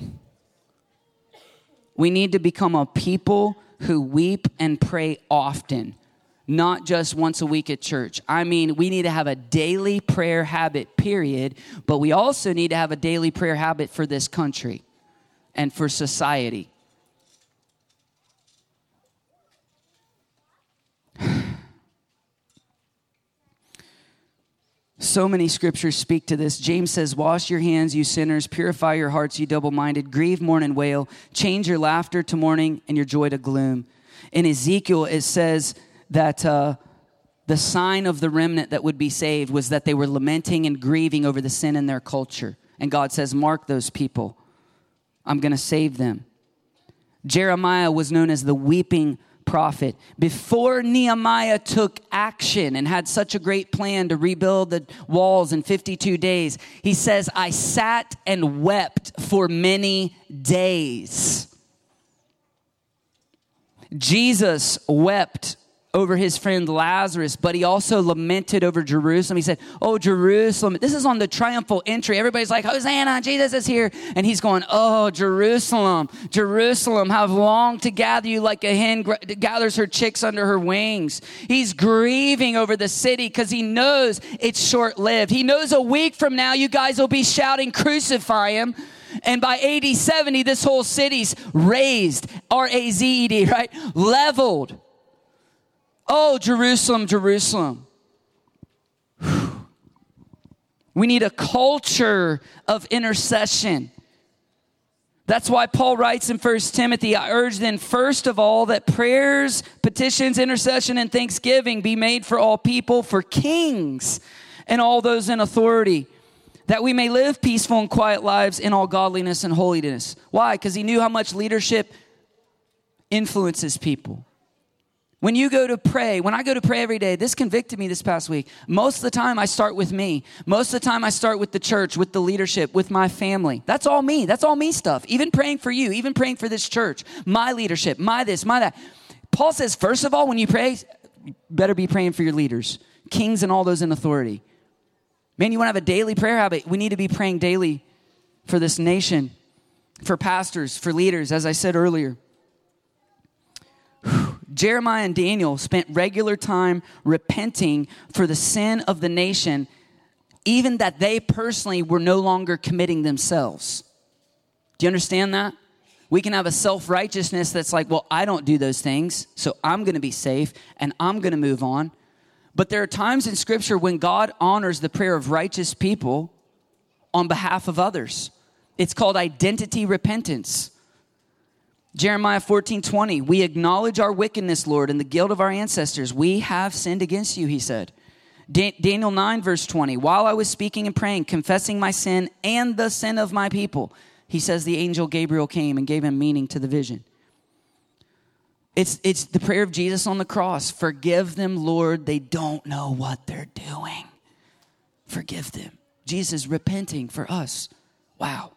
[SPEAKER 1] We need to become a people who weep and pray often, not just once a week at church. I mean, we need to have a daily prayer habit, period, but we also need to have a daily prayer habit for this country and for society. So many scriptures speak to this. James says, wash your hands, you sinners. Purify your hearts, you double-minded. Grieve, mourn, and wail. Change your laughter to mourning and your joy to gloom. In Ezekiel, it says that uh, the sign of the remnant that would be saved was that they were lamenting and grieving over the sin in their culture. And God says, mark those people. I'm going to save them. Jeremiah was known as the weeping prophet. Before Nehemiah took action and had such a great plan to rebuild the walls in fifty-two days, he says, I sat and wept for many days. Jesus wept over his friend Lazarus, but he also lamented over Jerusalem. He said, oh, Jerusalem. This is on the triumphal entry. Everybody's like, Hosanna, Jesus is here. And he's going, oh, Jerusalem, Jerusalem, how I've longed to gather you like a hen gathers her chicks under her wings. He's grieving over the city because he knows it's short-lived. He knows a week from now, you guys will be shouting, crucify him. And by A D seventy, this whole city's raised, R A Z E D, right? Leveled. Oh, Jerusalem, Jerusalem. Whew. We need a culture of intercession. That's why Paul writes in First Timothy, I urge then first of all that prayers, petitions, intercession, and thanksgiving be made for all people, for kings and all those in authority, that we may live peaceful and quiet lives in all godliness and holiness. Why? Because he knew how much leadership influences people. When you go to pray, when I go to pray every day, this convicted me this past week. Most of the time I start with me. Most of the time I start with the church, with the leadership, with my family. That's all me. That's all me stuff. Even praying for you, even praying for this church, my leadership, my this, my that. Paul says, first of all, when you pray, you better be praying for your leaders, kings and all those in authority. Man, you want to have a daily prayer habit? We need to be praying daily for this nation, for pastors, for leaders, as I said earlier. Jeremiah and Daniel spent regular time repenting for the sin of the nation, even that they personally were no longer committing themselves. Do you understand that? We can have a self-righteousness that's like, well, I don't do those things, so I'm going to be safe and I'm going to move on. But there are times in Scripture when God honors the prayer of righteous people on behalf of others. It's called identity repentance. Jeremiah fourteen twenty, we acknowledge our wickedness, Lord, and the guilt of our ancestors. We have sinned against you, he said. Da- Daniel nine, verse twenty, while I was speaking and praying, confessing my sin and the sin of my people, he says the angel Gabriel came and gave him meaning to the vision. It's, it's the prayer of Jesus on the cross. Forgive them, Lord, they don't know what they're doing. Forgive them. Jesus repenting for us. Wow.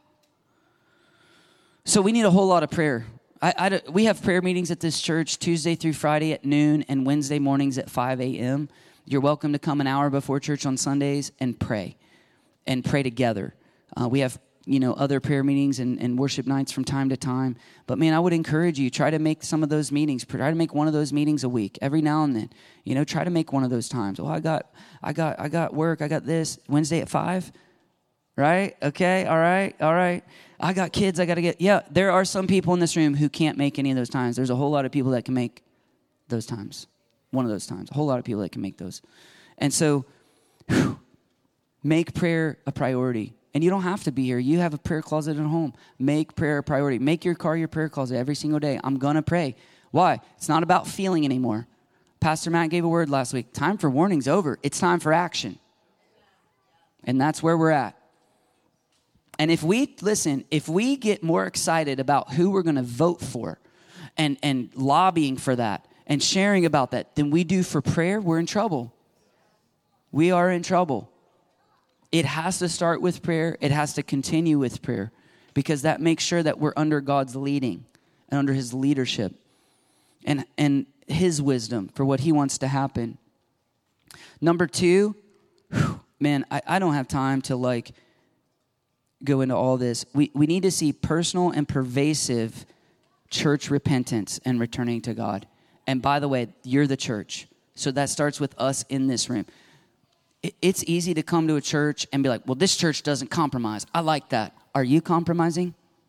[SPEAKER 1] So we need a whole lot of prayer. I, I, we have prayer meetings at this church Tuesday through Friday at noon and Wednesday mornings at five a.m. You're welcome to come an hour before church on Sundays and pray and pray together. Uh, we have, you know, other prayer meetings and, and worship nights from time to time. But, man, I would encourage you, try to make some of those meetings. Try to make one of those meetings a week, every now and then. You know, try to make one of those times. Oh, I got, I got, I got work. I got this Wednesday at five. Right? Okay. All right. All right. I got kids. I got to get. Yeah. There are some people in this room who can't make any of those times. There's a whole lot of people that can make those times. One of those times. A whole lot of people that can make those. And so whew, make prayer a priority. And you don't have to be here. You have a prayer closet at home. Make prayer a priority. Make your car your prayer closet every single day. I'm going to pray. Why? It's not about feeling anymore. Pastor Matt gave a word last week. Time for warning's over. It's time for action. And that's where we're at. And if we, listen, if we get more excited about who we're going to vote for and, and lobbying for that and sharing about that than we do for prayer, we're in trouble. We are in trouble. It has to start with prayer. It has to continue with prayer because that makes sure that we're under God's leading and under his leadership and, and his wisdom for what he wants to happen. Number two, whew, man, I, I don't have time to like, go into all this. We we need to see personal and pervasive church repentance and returning to God. And by the way, you're the church. So that starts with us in this room. It, it's easy to come to a church and be like, well, this church doesn't compromise. I like that. Are you compromising?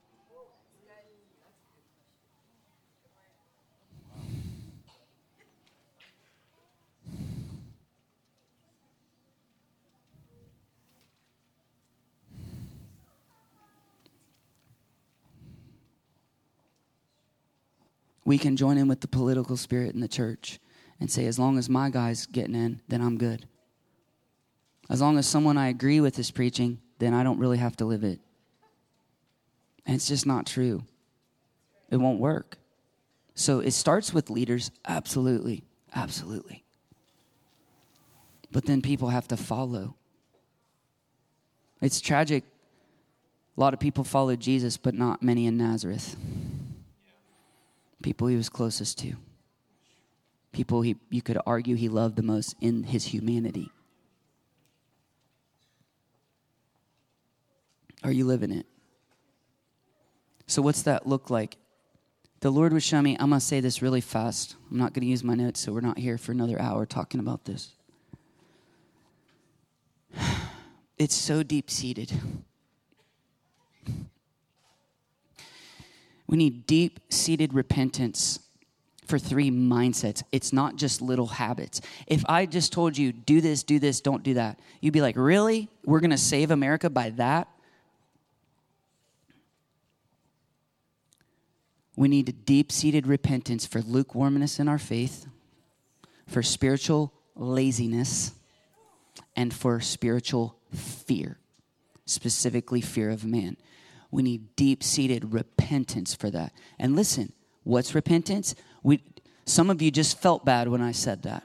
[SPEAKER 1] We can join in with the political spirit in the church and say, as long as my guy's getting in, then I'm good. As long as someone I agree with is preaching, then I don't really have to live it. And it's just not true. It won't work. So it starts with leaders, absolutely, absolutely. But then people have to follow. It's tragic. A lot of people followed Jesus, but not many in Nazareth. People he was closest to. People he, you could argue he loved the most in his humanity. Are you living it? So what's that look like? The Lord would show me, I'm going to say this really fast. I'm not going to use my notes, so we're not here for another hour talking about this. It's so deep-seated. We need deep-seated repentance for three mindsets. It's not just little habits. If I just told you, do this, do this, don't do that, you'd be like, really? We're going to save America by that? We need a deep-seated repentance for lukewarmness in our faith, for spiritual laziness, and for spiritual fear, specifically fear of man. We need deep-seated repentance for that. And listen, what's repentance? We, some of you just felt bad when I said that.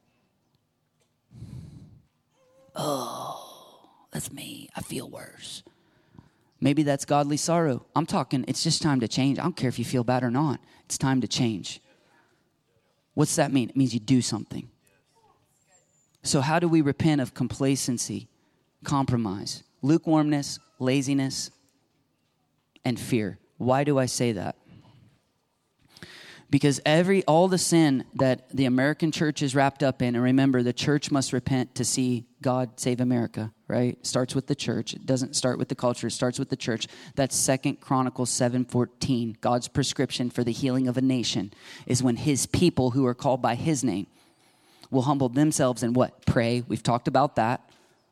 [SPEAKER 1] Oh, that's me. I feel worse. Maybe that's godly sorrow. I'm talking, it's just time to change. I don't care if you feel bad or not. It's time to change. What's that mean? It means you do something. So how do we repent of complacency, compromise, lukewarmness, laziness, and fear? Why do I say that? Because every all the sin that the American church is wrapped up in, and remember, the church must repent to see God save America, right? It starts with the church. It doesn't start with the culture. It starts with the church. That's Second Chronicles seven fourteen. God's prescription for the healing of a nation is when his people who are called by his name will humble themselves and what? Pray. We've talked about that.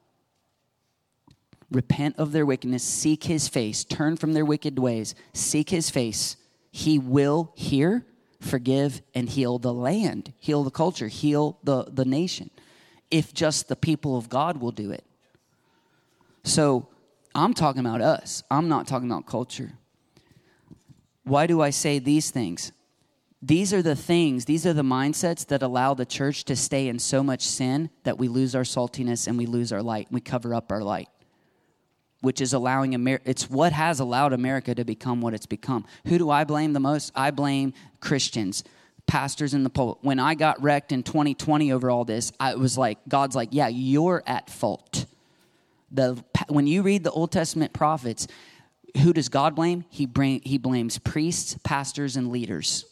[SPEAKER 1] Repent of their wickedness. Seek his face. Turn from their wicked ways. Seek his face. He will hear, forgive, and heal the land, heal the culture, heal the, the nation, if just the people of God will do it. So I'm talking about us. I'm not talking about culture. Why do I say these things? These are the things, these are the mindsets that allow the church to stay in so much sin that we lose our saltiness and we lose our light. We cover up our light, which is allowing America, it's what has allowed America to become what it's become. Who do I blame the most? I blame Christians, pastors in the pulpit. When I got wrecked in twenty twenty over all this, I was like, God's like, yeah, you're at fault. The when you read the Old Testament prophets, who does God blame? He bring, he blames priests, pastors, and leaders.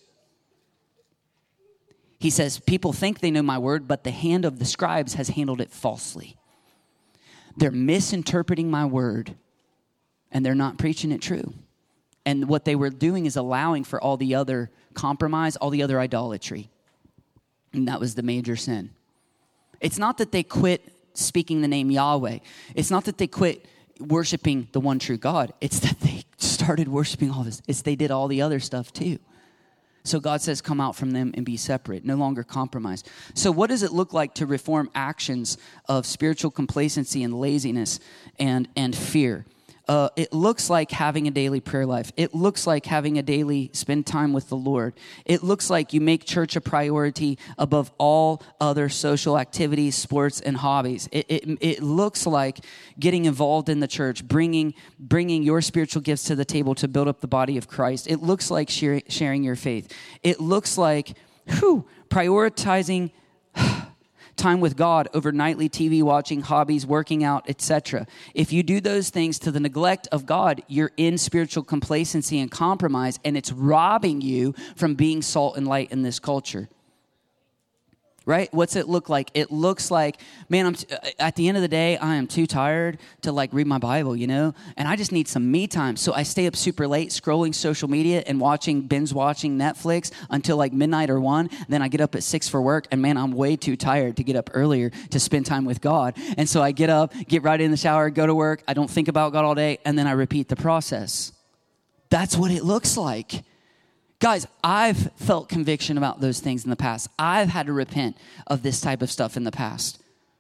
[SPEAKER 1] He says, people think they know my word, but the hand of the scribes has handled it falsely. They're misinterpreting my word, and they're not preaching it true. And what they were doing is allowing for all the other compromise, all the other idolatry. And that was the major sin. It's not that they quit speaking the name Yahweh. It's not that they quit worshiping the one true God. It's that they started worshiping all this. It's they did all the other stuff too. So God says, come out from them and be separate, no longer compromise. So what does it look like to reform actions of spiritual complacency and laziness and, and fear? Uh, it looks like having a daily prayer life. It looks like having a daily spend time with the Lord. It looks like you make church a priority above all other social activities, sports, and hobbies. It, it, it looks like getting involved in the church, bringing, bringing your spiritual gifts to the table to build up the body of Christ. It looks like share, sharing your faith. It looks like whew, prioritizing time with God over nightly T V watching, hobbies, working out, et cetera. If you do those things to the neglect of God, you're in spiritual complacency and compromise, and it's robbing you from being salt and light in this culture. Right? What's it look like? It looks like, man, I'm t- at the end of the day, I am too tired to like read my Bible, you know? And I just need some me time. So I stay up super late scrolling social media and watching, binge watching Netflix until like midnight or one. Then I get up at six for work, and man, I'm way too tired to get up earlier to spend time with God. And so I get up, get right in the shower, go to work. I don't think about God all day, and then I repeat the process. That's what it looks like. Guys, I've felt conviction about those things in the past. I've had to repent of this type of stuff in the past.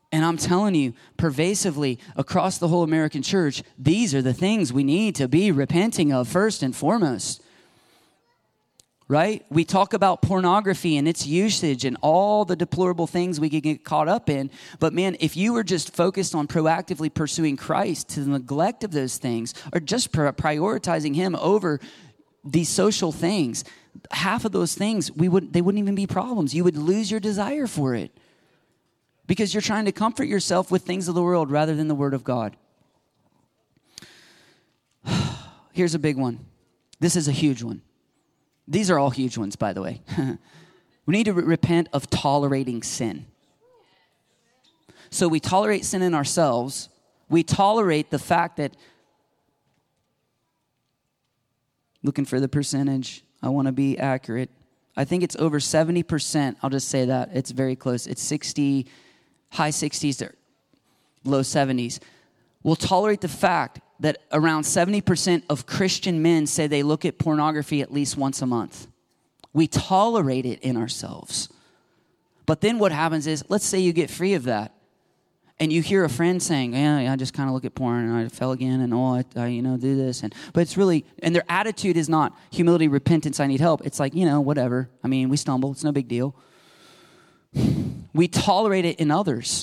[SPEAKER 1] And I'm telling you, pervasively across the whole American church, these are the things we need to be repenting of first and foremost. Right? We talk about pornography and its usage and all the deplorable things we could get caught up in. But man, if you were just focused on proactively pursuing Christ to the neglect of those things, or just prioritizing him over these social things, half of those things, we would they wouldn't even be problems. You would lose your desire for it because you're trying to comfort yourself with things of the world rather than the Word of God. Here's a big one. This is a huge one. These are all huge ones, by the way. We need to re- repent of tolerating sin. So we tolerate sin in ourselves. We tolerate the fact that, looking for the percentage, I want to be accurate. I think it's over seventy percent. I'll just say that. It's very close. It's sixty, high sixties to low seventies. We'll tolerate the fact that around seventy percent of Christian men say they look at pornography at least once a month. We tolerate it in ourselves. But then what happens is, let's say you get free of that, and you hear a friend saying, yeah, I just kind of look at porn, and I fell again, and oh, I, I, you know, do this. And But it's really, and their attitude is not humility, repentance, I need help. It's like, you know, whatever. I mean, we stumble. It's no big deal. We tolerate it in others.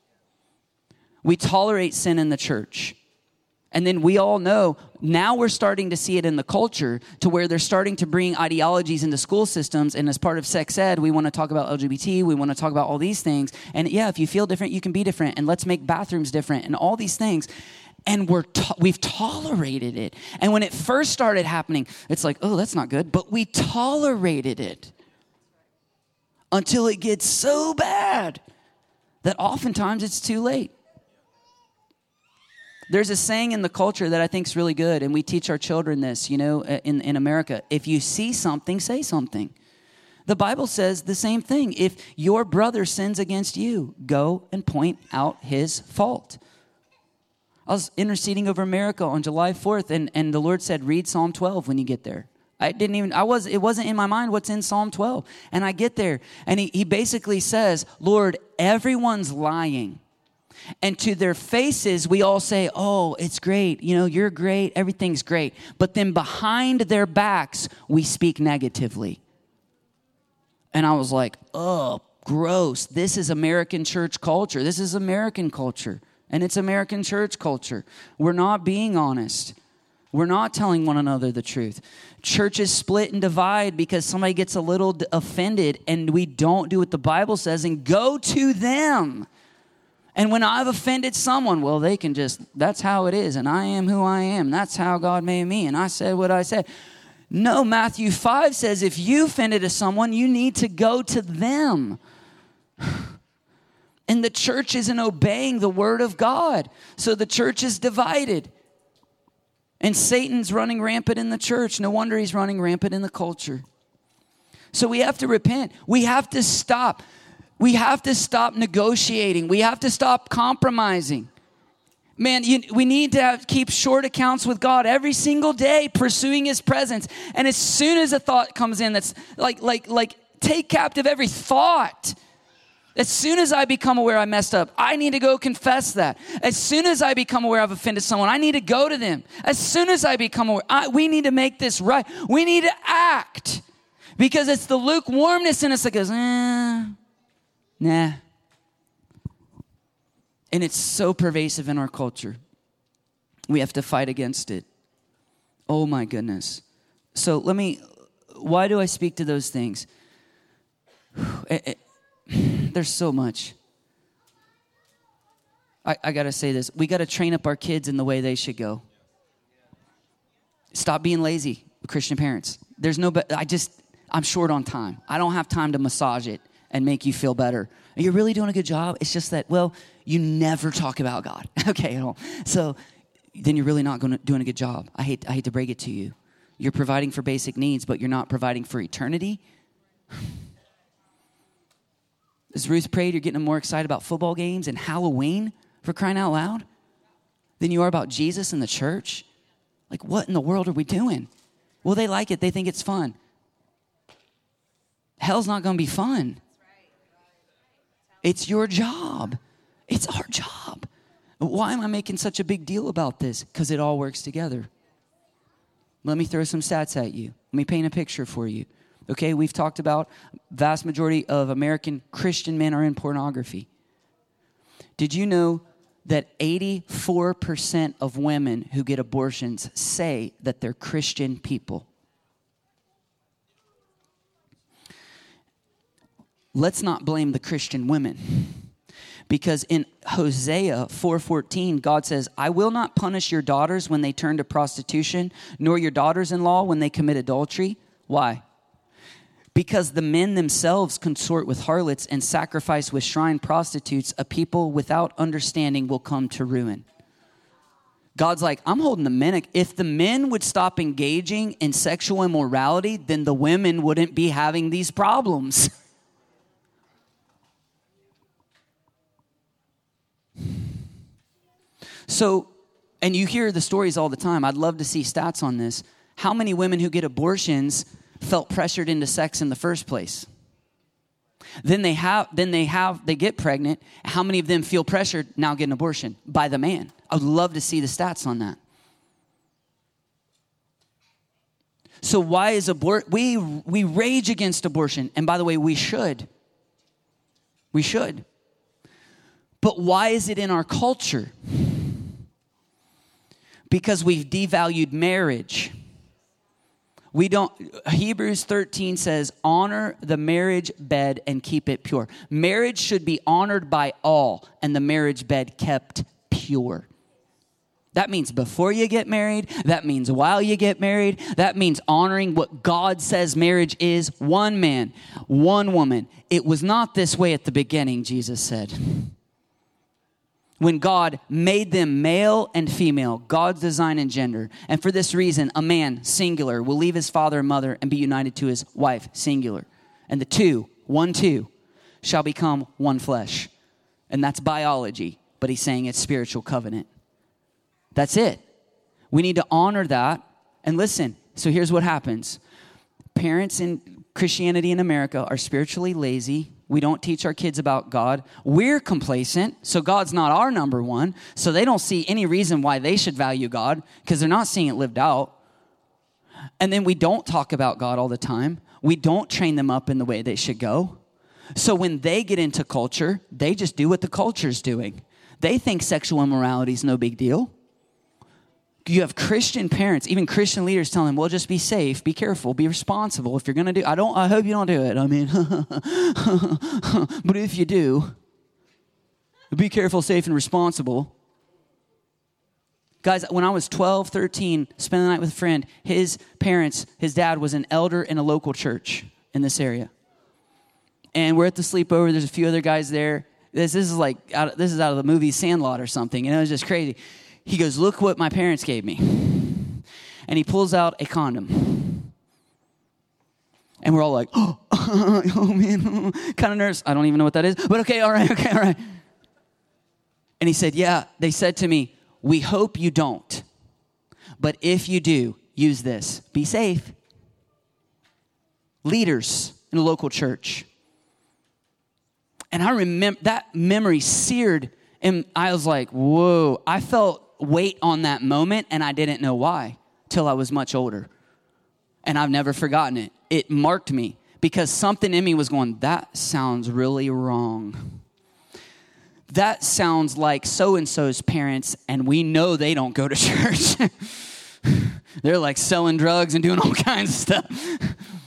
[SPEAKER 1] We tolerate sin in the church. And then we all know, now we're starting to see it in the culture to where they're starting to bring ideologies into school systems. And as part of sex ed, we want to talk about L G B T. We want to talk about all these things. And yeah, if you feel different, you can be different. And let's make bathrooms different and all these things. And we're to- we've tolerated it. And when it first started happening, it's like, oh, that's not good. But we tolerated it until it gets so bad that oftentimes it's too late. There's a saying in the culture that I think is really good, and we teach our children this, you know, in, in America. If you see something, say something. The Bible says the same thing. If your brother sins against you, go and point out his fault. I was interceding over America on July fourth, and, and the Lord said, read Psalm twelve when you get there. I didn't even, I was, it wasn't in my mind what's in Psalm twelve. And I get there, and he, he basically says, Lord, everyone's lying. And to their faces, we all say, oh, it's great. You know, you're great. Everything's great. But then behind their backs, we speak negatively. And I was like, oh, gross. This is American church culture. This is American culture. And it's American church culture. We're not being honest. We're not telling one another the truth. Churches split and divide because somebody gets a little offended and we don't do what the Bible says and go to them. And when I've offended someone, well, they can just, that's how it is. And I am who I am. That's how God made me. And I said what I said. No, Matthew five says if you offended someone, you need to go to them. And the church isn't obeying the word of God. So the church is divided. And Satan's running rampant in the church. No wonder he's running rampant in the culture. So we have to repent. We have to stop. We have to stop negotiating. We have to stop compromising. Man, you, we need to have, keep short accounts with God every single day, pursuing his presence. And as soon as a thought comes in that's like, like, like, take captive every thought. As soon as I become aware I messed up, I need to go confess that. As soon as I become aware I've offended someone, I need to go to them. As soon as I become aware, I, we need to make this right. We need to act. Because it's the lukewarmness in us that goes, eh. Nah. And it's so pervasive in our culture. We have to fight against it. Oh my goodness. So let me, why do I speak to those things? It, it, there's so much. I, I got to say this. We got to train up our kids in the way they should go. Stop being lazy, Christian parents. There's no, I just, I'm short on time. I don't have time to massage it and make you feel better. You're really doing a good job. It's just that, well, you never talk about God. Okay, so then you're really not going to doing a good job. I hate I hate to break it to you. You're providing for basic needs, but you're not providing for eternity. As Ruth prayed, you're getting more excited about football games and Halloween, for crying out loud, than you are about Jesus and the church. Like, what in the world are we doing? Well, they like it. They think it's fun. Hell's not going to be fun. It's your job. It's our job. Why am I making such a big deal about this? Because it all works together. Let me throw some stats at you. Let me paint a picture for you. Okay, we've talked about vast majority of American Christian men are in pornography. Did you know that eighty-four percent of women who get abortions say that they're Christian people? Let's not blame the Christian women. Because in Hosea four fourteen, God says, I will not punish your daughters when they turn to prostitution, nor your daughters-in-law when they commit adultery. Why? Because the men themselves consort with harlots and sacrifice with shrine prostitutes, a people without understanding will come to ruin. God's like, I'm holding the men. If the men would stop engaging in sexual immorality, then the women wouldn't be having these problems. So, and you hear the stories all the time. I'd love to see stats on this. How many women who get abortions felt pressured into sex in the first place? Then they have, then they have, they get pregnant. How many of them feel pressured now get an abortion by the man? I would love to see the stats on that. So why is abort? We we rage against abortion, and by the way, we should. We should. But why is it in our culture? Because we've devalued marriage. We don't, Hebrews thirteen says, honor the marriage bed and keep it pure. Marriage should be honored by all, and the marriage bed kept pure. That means before you get married. That means while you get married. That means honoring what God says marriage is. One man, one woman. It was not this way at the beginning, Jesus said. When God made them male and female, God's design and gender. And for this reason, a man, singular, will leave his father and mother and be united to his wife, singular. And the two, one, two, shall become one flesh. And that's biology, but he's saying it's spiritual covenant. That's it. We need to honor that. And listen, so here's what happens. Parents in Christianity in America are spiritually lazy. We don't teach our kids about God. We're complacent, so God's not our number one. So they don't see any reason why they should value God because they're not seeing it lived out. And then we don't talk about God all the time. We don't train them up in the way they should go. So when they get into culture, they just do what the culture's doing. They think sexual immorality is no big deal. You have Christian parents, even Christian leaders telling them, well, just be safe, be careful, be responsible. If you're going to do, I don't, I hope you don't do it. I mean, but if you do, be careful, safe, and responsible. Guys, when I was twelve, thirteen, spent the night with a friend, his parents, his dad was an elder in a local church in this area. And we're at the sleepover. There's a few other guys there. This, this is like, out of, this is out of the movie Sandlot or something. And it was just crazy. He goes, look what my parents gave me. And he pulls out a condom. And we're all like, oh, oh man, kind of nervous. I don't even know what that is. But okay, all right, okay, all right. And he said, yeah, they said to me, we hope you don't. But if you do, use this. Be safe. Leaders in a local church. And I remember that memory seared. And I was like, whoa, I felt weight on that moment, and I didn't know why till I was much older. And I've never forgotten it. It marked me because something in me was going, that sounds really wrong. That sounds like so-and-so's parents, and we know they don't go to church. They're like selling drugs and doing all kinds of stuff.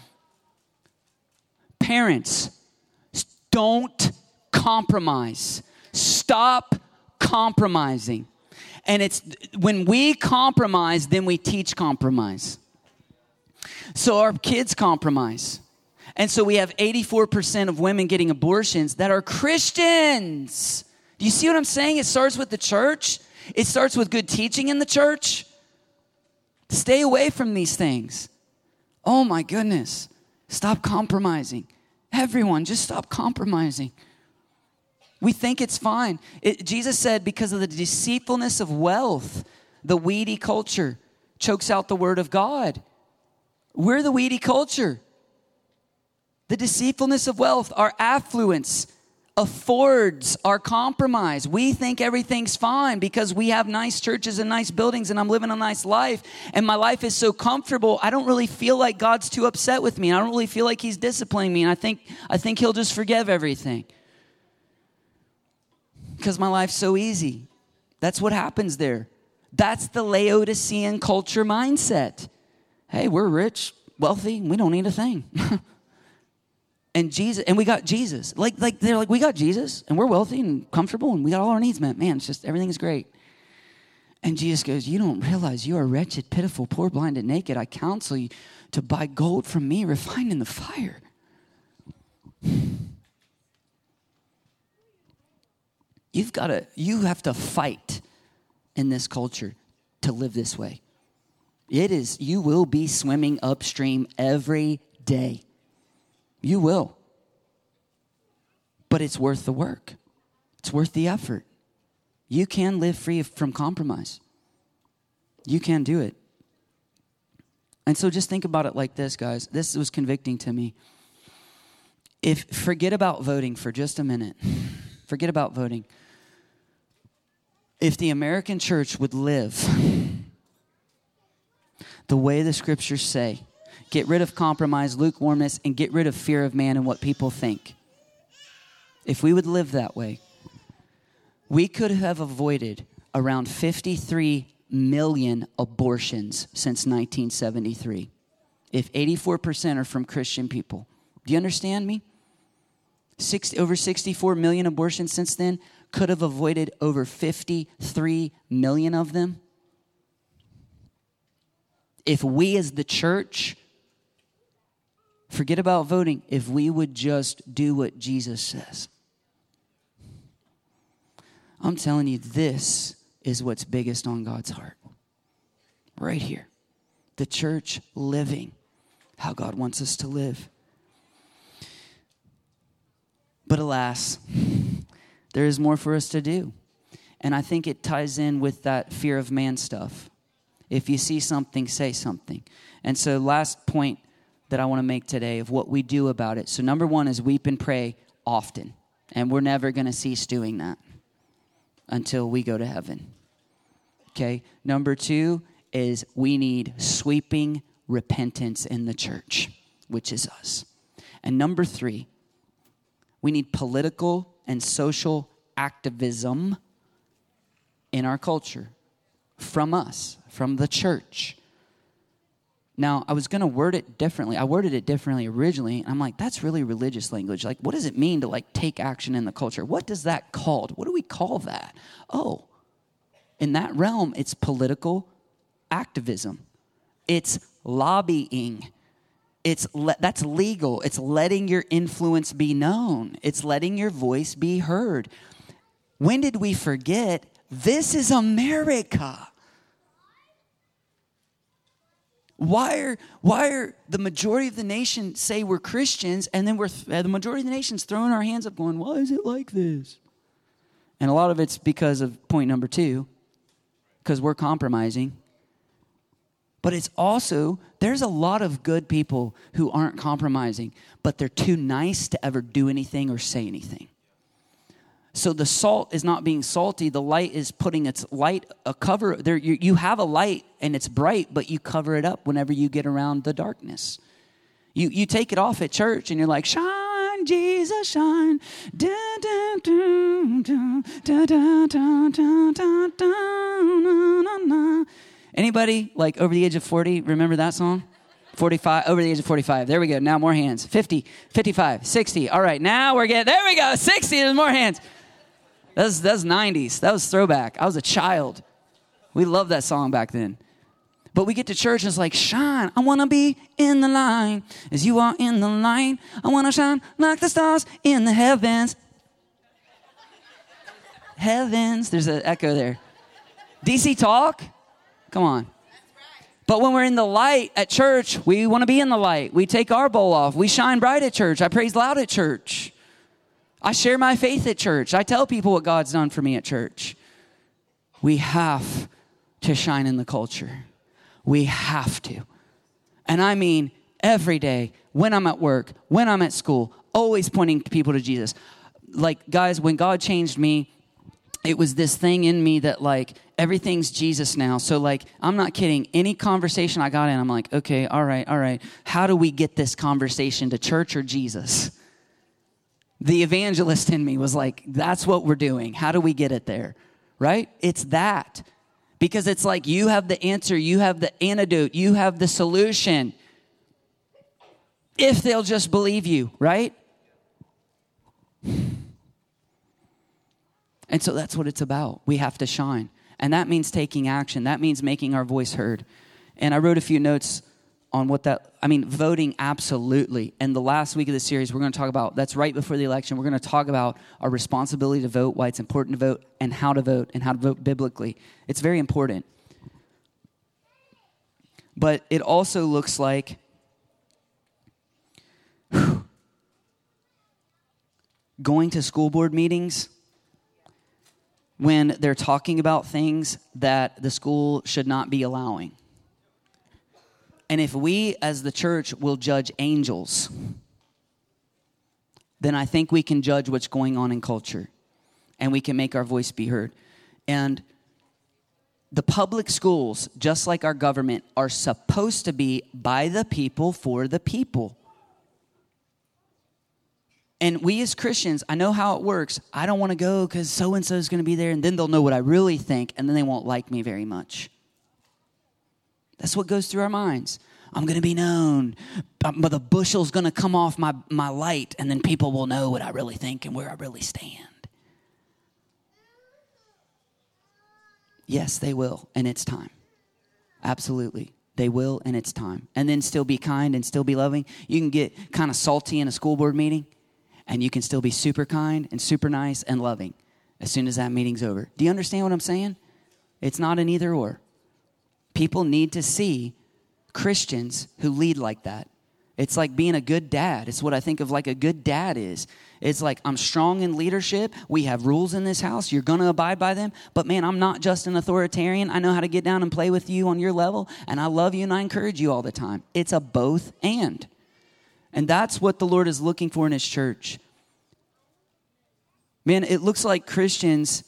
[SPEAKER 1] Parents, don't compromise. Stop compromising. And it's when we compromise, then we teach compromise. So our kids compromise. And so we have eighty-four percent of women getting abortions that are Christians. Do you see what I'm saying? It starts with the church. It starts with good teaching in the church. Stay away from these things. Oh my goodness. Stop compromising. Everyone, just stop compromising. We think it's fine. It, Jesus said because of the deceitfulness of wealth, the weedy culture chokes out the word of God. We're the weedy culture. The deceitfulness of wealth, our affluence, affords our compromise. We think everything's fine because we have nice churches and nice buildings and I'm living a nice life and my life is so comfortable. I don't really feel like God's too upset with me. And I don't really feel like he's disciplining me. And I think, I think he'll just forgive everything because my life's so easy. That's what happens there. That's the Laodicean culture mindset. Hey, we're rich, wealthy, we don't need a thing. And Jesus, and we got Jesus. Like, like they're like, we got Jesus, and we're wealthy and comfortable, and we got all our needs met. Man, it's just, everything's great. And Jesus goes, you don't realize you are wretched, pitiful, poor, blind, and naked. I counsel you to buy gold from me, refined in the fire. You've got to, you have to fight in this culture to live this way. It is, you will be swimming upstream every day. You will. But it's worth the work. It's worth the effort. You can live free from compromise. You can do it. And so just think about it like this, guys. This was convicting to me. If forget about voting for just a minute. Forget about voting. If the American church would live the way the scriptures say, get rid of compromise, lukewarmness, and get rid of fear of man and what people think. If we would live that way, we could have avoided around fifty-three million abortions since nineteen seventy-three. If eighty-four percent are from Christian people. Do you understand me? Six, over sixty-four million abortions since then, could have avoided over fifty-three million of them. If we as the church, forget about voting, if we would just do what Jesus says. I'm telling you, this is what's biggest on God's heart. Right here. The church living how God wants us to live. But alas, there is more for us to do. And I think it ties in with that fear of man stuff. If you see something, say something. And so last point that I want to make today of what we do about it. So number one is weep and pray often. And we're never going to cease doing that until we go to heaven. Okay? Number two is we need sweeping repentance in the church, which is us. And number three, we need political and social activism in our culture from us, from the church. Now, I was going to word it differently. I worded it differently originally. And I'm like, that's really religious language. Like, what does it mean to, like, take action in the culture? What does that called? What do we call that? Oh, in that realm, it's political activism. It's lobbying. It's le- that's legal. It's letting your influence be known. It's letting your voice be heard. When did we forget? This is America. Why are, why are the majority of the nation say we're Christians and then we're th- the majority of the nation's throwing our hands up going, why is it like this? And a lot of it's because of point number two, because we're compromising. But it's also, there's a lot of good people who aren't compromising, but they're too nice to ever do anything or say anything. So the salt is not being salty. The light is putting its light, a cover. There, you, you have a light and it's bright, but you cover it up whenever you get around the darkness. You you take it off at church and you're like, shine, Jesus, shine. Da, da, da, da, da, da, da, da, da, da, na, na. Anybody like over the age of forty remember that song? forty-five, over the age of forty-five. There we go. Now more hands. fifty, fifty-five, sixty. All right, now we're getting, there we go. sixty, there's more hands. That was, that was nineties. That was throwback. I was a child. We loved that song back then. But we get to church and it's like, shine. I want to be in the line as you are in the light. I want to shine like the stars in the heavens. Heavens. There's an echo there. D C talk? Come on. But when we're in the light at church, we want to be in the light. We take our bowl off. We shine bright at church. I praise loud at church. I share my faith at church. I tell people what God's done for me at church. We have to shine in the culture. We have to. And I mean every day, when I'm at work, when I'm at school, always pointing people to Jesus. like, guys, when God changed me, it was this thing in me that, like, everything's Jesus now. So, like, I'm not kidding. Any conversation I got in, I'm like, okay, all right, all right. How do we get this conversation to church or Jesus? The evangelist in me was like, that's what we're doing. How do we get it there? Right? It's that. Because it's like you have the answer. You have the antidote. You have the solution. If they'll just believe you, right? And so that's what it's about. We have to shine. And that means taking action. That means making our voice heard. And I wrote a few notes on what that, I mean, voting, absolutely. And the last week of the series, we're going to talk about, that's right before the election, we're going to talk about our responsibility to vote, why it's important to vote, and how to vote, and how to vote biblically. It's very important. But it also looks like whew, going to school board meetings when they're talking about things that the school should not be allowing. And if we as the church will judge angels, then I think we can judge what's going on in culture, and we can make our voice be heard. And the public schools, just like our government, are supposed to be by the people for the people. And we as Christians, I know how it works. I don't want to go because so-and-so is going to be there, and then they'll know what I really think, and then they won't like me very much. That's what goes through our minds. I'm going to be known, but the bushel's going to come off my, my light, and then people will know what I really think and where I really stand. Yes, they will, and it's time. Absolutely. They will, and it's time. And then still be kind and still be loving. You can get kind of salty in a school board meeting, and you can still be super kind and super nice and loving as soon as that meeting's over. Do you understand what I'm saying? It's not an either or. People need to see Christians who lead like that. It's like being a good dad. It's what I think of like a good dad is. It's like, I'm strong in leadership. We have rules in this house. You're going to abide by them. But man, I'm not just an authoritarian. I know how to get down and play with you on your level. And I love you and I encourage you all the time. It's a both and. And that's what the Lord is looking for in his church. Man, it looks like Christians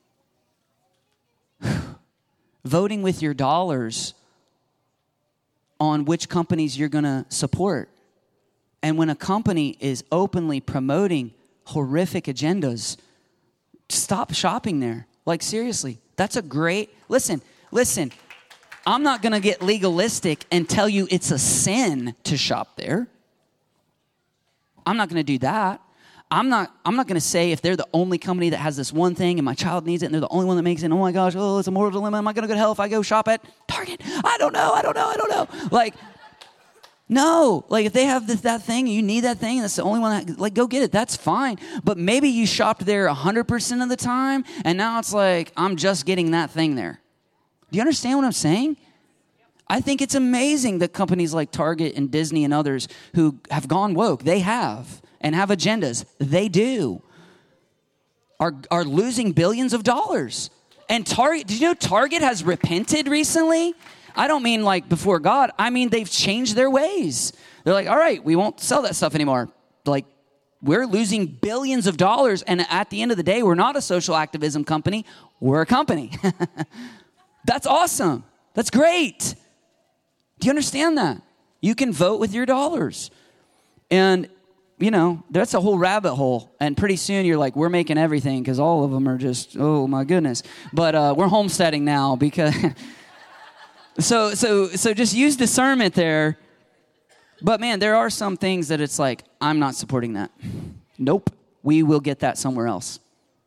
[SPEAKER 1] voting with your dollars on which companies you're going to support. And when a company is openly promoting horrific agendas, stop shopping there. Like, seriously, that's a great, listen, listen, I'm not going to get legalistic and tell you it's a sin to shop there. I'm not going to do that. I'm not I'm not going to say if they're the only company that has this one thing and my child needs it and they're the only one that makes it, oh my gosh, oh, it's a moral dilemma. Am I going to go to hell if I go shop at Target? I don't know. I don't know. I don't know. Like, no. Like, if they have this, that thing, you need that thing, that's the only one that, like, go get it. That's fine. But maybe you shopped there one hundred percent of the time, and now it's like, I'm just getting that thing there. Do you understand what I'm saying? I think it's amazing that companies like Target and Disney and others who have gone woke, they have, and have agendas, they do, are, are losing billions of dollars. And Target, did you know Target has repented recently? I don't mean like before God. I mean they've changed their ways. They're like, all right, we won't sell that stuff anymore. Like, we're losing billions of dollars, and at the end of the day, we're not a social activism company. We're a company. That's awesome. That's great. Do you understand that? You can vote with your dollars. And, you know, that's a whole rabbit hole. And pretty soon you're like, we're making everything because all of them are just, oh, my goodness. But uh, we're homesteading now because... so, so, so just use discernment there. But, man, there are some things that it's like, I'm not supporting that. Nope. We will get that somewhere else.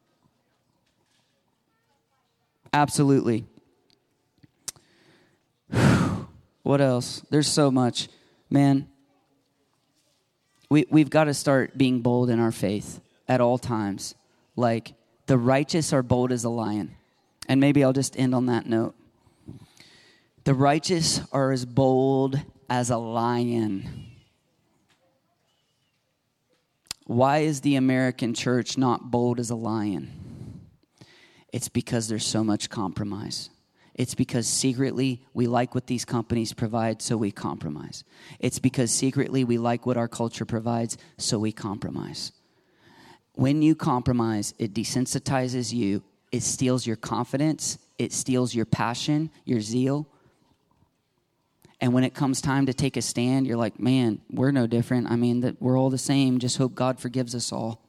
[SPEAKER 1] Absolutely. What else? There's so much. Man, we, we've got to start being bold in our faith at all times. Like, the righteous are bold as a lion. And maybe I'll just end on that note. The righteous are as bold as a lion. Why is the American church not bold as a lion? It's because there's so much compromise. It's because secretly we like what these companies provide, so we compromise. It's because secretly we like what our culture provides, so we compromise. when you compromise, it desensitizes you. It steals your confidence. It steals your passion, your zeal. And when it comes time to take a stand, you're like, man, we're no different. I mean, that we're all the same. Just hope God forgives us all.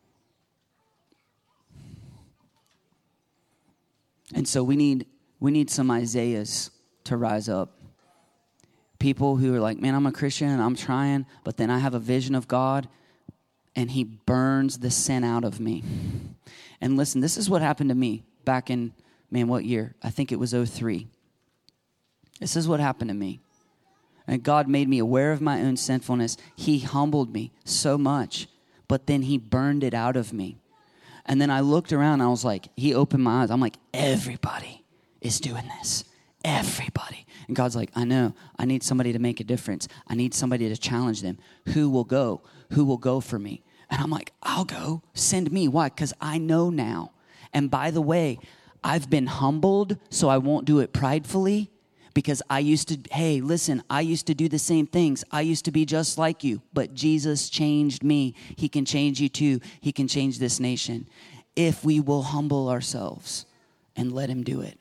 [SPEAKER 1] And so we need we need some Isaiahs to rise up. People who are like, man, I'm a Christian and I'm trying, but then I have a vision of God and he burns the sin out of me. And listen, this is what happened to me back in, man, what year? I think it was oh three. This is what happened to me. And God made me aware of my own sinfulness. He humbled me so much, but then he burned it out of me. And then I looked around and I was like, he opened my eyes. I'm like, everybody is doing this. Everybody. And God's like, I know. I need somebody to make a difference. I need somebody to challenge them. Who will go? Who will go for me? And I'm like, I'll go. Send me. Why? Because I know now. And by the way, I've been humbled, so I won't do it pridefully. Because I used to, hey, listen, I used to do the same things. I used to be just like you. But Jesus changed me. He can change you too. He can change this nation. If we will humble ourselves and let him do it.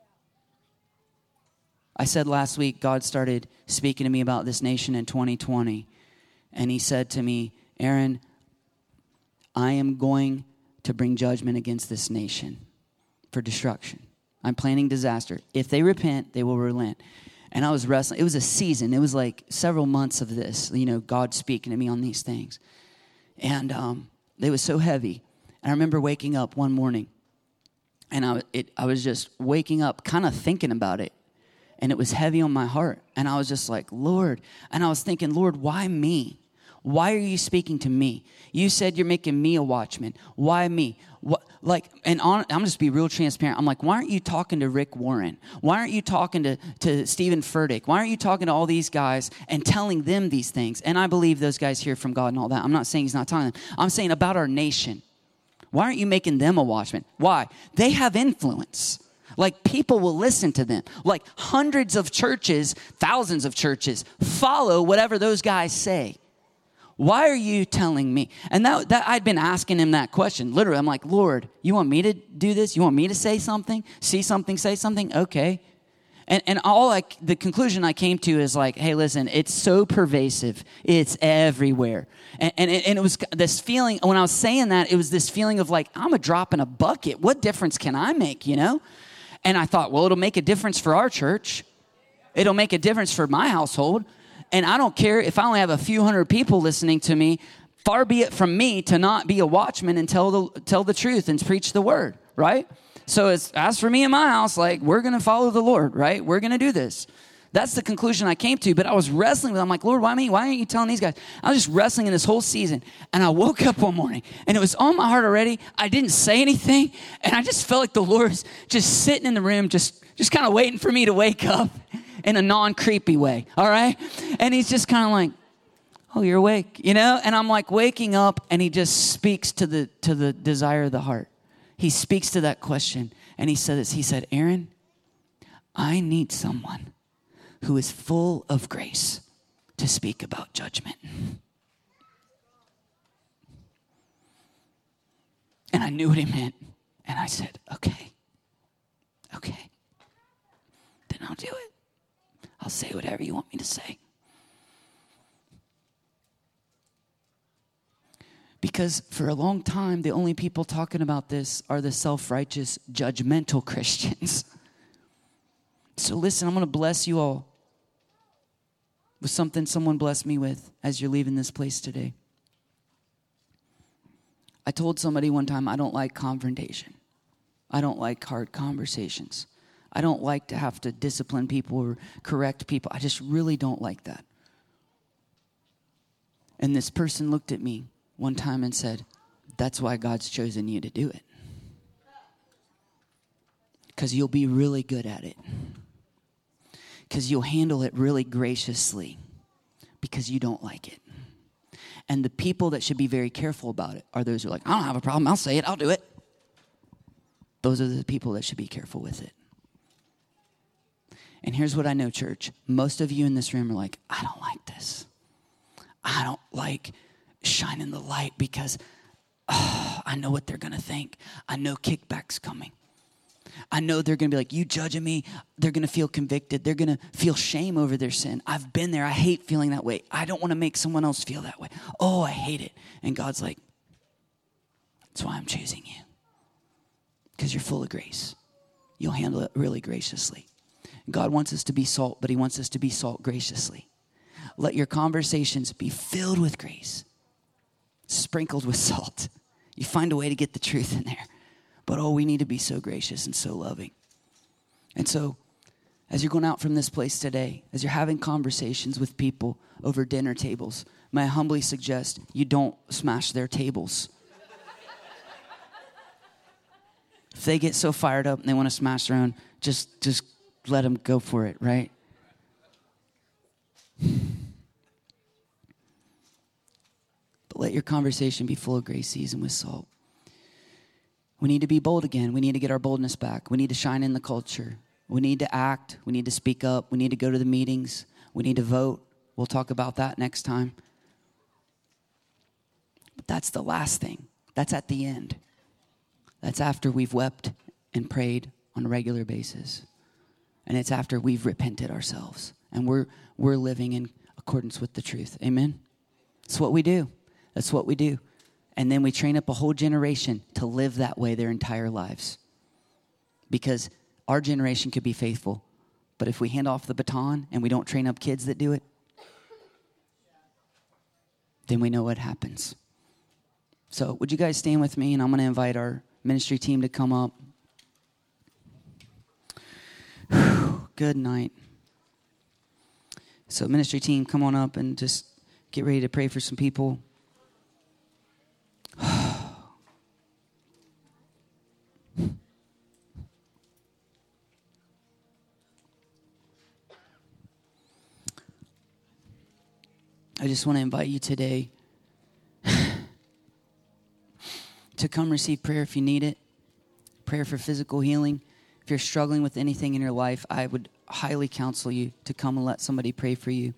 [SPEAKER 1] I said last week, God started speaking to me about this nation in twenty twenty. And he said to me, Aaron, I am going to bring judgment against this nation for destruction. I'm planning disaster. If they repent, they will relent. And I was wrestling. It was a season. It was like several months of this, you know, God speaking to me on these things. And um, it was so heavy. And I remember waking up one morning, and I, it, I was just waking up kind of thinking about it. And it was heavy on my heart. And I was just like, Lord. And I was thinking, Lord, why me? Why are you speaking to me? You said you're making me a watchman. Why me? What, like, and on, I'm just be real transparent. I'm like, why aren't you talking to Rick Warren? Why aren't you talking to, to Stephen Furtick? Why aren't you talking to all these guys and telling them these things? And I believe those guys hear from God and all that. I'm not saying he's not telling them. I'm saying about our nation. Why aren't you making them a watchman? Why? They have influence. Like, people will listen to them. Like, hundreds of churches, thousands of churches follow whatever those guys say. Why are you telling me? And that, that I'd been asking him that question. Literally, I'm like, Lord, you want me to do this? You want me to say something? See something, say something? Okay. And and all I, the conclusion I came to is like, hey, listen, it's so pervasive. It's everywhere. And, and, and it was this feeling, when I was saying that, it was this feeling of like, I'm a drop in a bucket. What difference can I make, you know? And I thought, well, it'll make a difference for our church. It'll make a difference for my household. And I don't care if I only have a few hundred people listening to me. Far be it from me to not be a watchman and tell the tell the truth and preach the word, right? So it's, as for me and my house, like, we're going to follow the Lord, right? We're going to do this. That's the conclusion I came to. But I was wrestling with it. I'm like, Lord, why me? Why aren't you telling these guys? I was just wrestling in this whole season. And I woke up one morning, and it was on my heart already. I didn't say anything. And I just felt like the Lord was just sitting in the room, just, just kind of waiting for me to wake up in a non-creepy way, all right? And he's just kind of like, oh, you're awake, you know? And I'm like waking up, and he just speaks to the to the desire of the heart. He speaks to that question, and he said this. He said, Aaron, I need someone who is full of grace to speak about judgment. And I knew what he meant. And I said, okay, okay, then I'll do it. I'll say whatever you want me to say. Because for a long time, the only people talking about this are the self-righteous, judgmental Christians. So listen, I'm going to bless you all with something someone blessed me with as you're leaving this place today. I told somebody one time, I don't like confrontation. I don't like hard conversations. I don't like to have to discipline people or correct people. I just really don't like that. And this person looked at me one time and said, that's why God's chosen you to do it. Because you'll be really good at it. Because you'll handle it really graciously. Because you don't like it. And the people that should be very careful about it are those who are like, I don't have a problem. I'll say it. I'll do it. Those are the people that should be careful with it. And here's what I know, church. Most of you in this room are like, I don't like this. I don't like shining the light because oh, I know what they're going to think. I know kickback's coming. I know they're going to be like, you judging me? They're going to feel convicted. They're going to feel shame over their sin. I've been there. I hate feeling that way. I don't want to make someone else feel that way. Oh, I hate it. And God's like, that's why I'm choosing you. Because you're full of grace. You'll handle it really graciously. God wants us to be salt, but he wants us to be salt graciously. Let your conversations be filled with grace, sprinkled with salt. You find a way to get the truth in there. But oh, we need to be so gracious and so loving. And so, as you're going out from this place today, as you're having conversations with people over dinner tables, may I humbly suggest you don't smash their tables. If they get so fired up and they want to smash their own, just, just let them go for it, right? But let your conversation be full of grace, seasoned with salt. We need to be bold again. We need to get our boldness back. We need to shine in the culture. We need to act. We need to speak up. We need to go to the meetings. We need to vote. We'll talk about that next time. But that's the last thing. That's at the end. That's after we've wept and prayed on a regular basis. And it's after we've repented ourselves. And we're we're living in accordance with the truth. Amen? That's what we do. That's what we do. And then we train up a whole generation to live that way their entire lives. Because our generation could be faithful. But if we hand off the baton and we don't train up kids that do it, then we know what happens. So would you guys stand with me? And I'm going to invite our ministry team to come up. Whew, good night. So ministry team, come on up and just get ready to pray for some people. I just want to invite you today to come receive prayer if you need it. Prayer for physical healing. If you're struggling with anything in your life, I would highly counsel you to come and let somebody pray for you.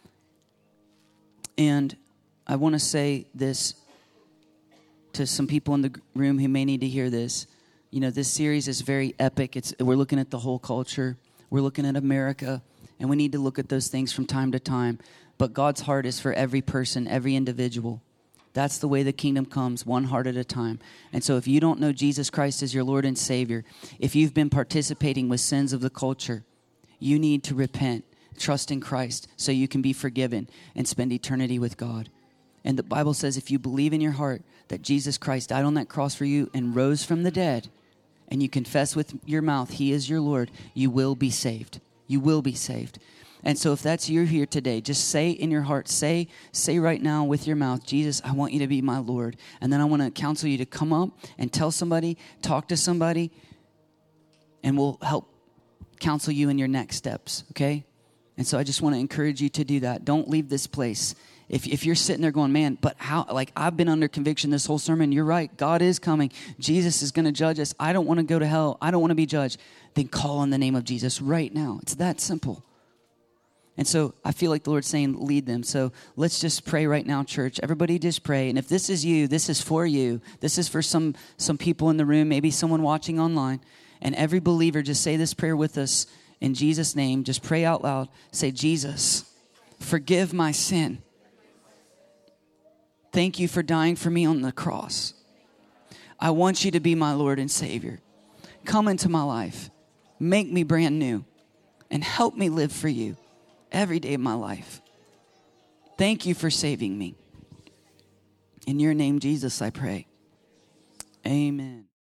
[SPEAKER 1] And I want to say this to some people in the room who may need to hear this. You know, this series is very epic. It's we're looking at the whole culture. We're looking at America. And we need to look at those things from time to time. But God's heart is for every person, every individual. That's the way the kingdom comes, one heart at a time. And so if you don't know Jesus Christ as your Lord and Savior, if you've been participating with sins of the culture, you need to repent, trust in Christ so you can be forgiven and spend eternity with God. And the Bible says if you believe in your heart that Jesus Christ died on that cross for you and rose from the dead, and you confess with your mouth he is your Lord, you will be saved. You will be saved. And so if that's you here today, just say in your heart, say, say right now with your mouth, Jesus, I want you to be my Lord. And then I want to counsel you to come up and tell somebody, talk to somebody, and we'll help counsel you in your next steps, okay? And so I just want to encourage you to do that. Don't leave this place. If if you're sitting there going, man, but how, like I've been under conviction this whole sermon. You're right. God is coming. Jesus is going to judge us. I don't want to go to hell. I don't want to be judged. Then call on the name of Jesus right now. It's that simple. And so I feel like the Lord's saying, lead them. So let's just pray right now, church. Everybody just pray. And if this is you, this is for you. This is for some, some people in the room, maybe someone watching online. And every believer, just say this prayer with us in Jesus' name. Just pray out loud. Say, Jesus, forgive my sin. Thank you for dying for me on the cross. I want you to be my Lord and Savior. Come into my life. Make me brand new. And help me live for you every day of my life. Thank you for saving me. In your name, Jesus, I pray. Amen.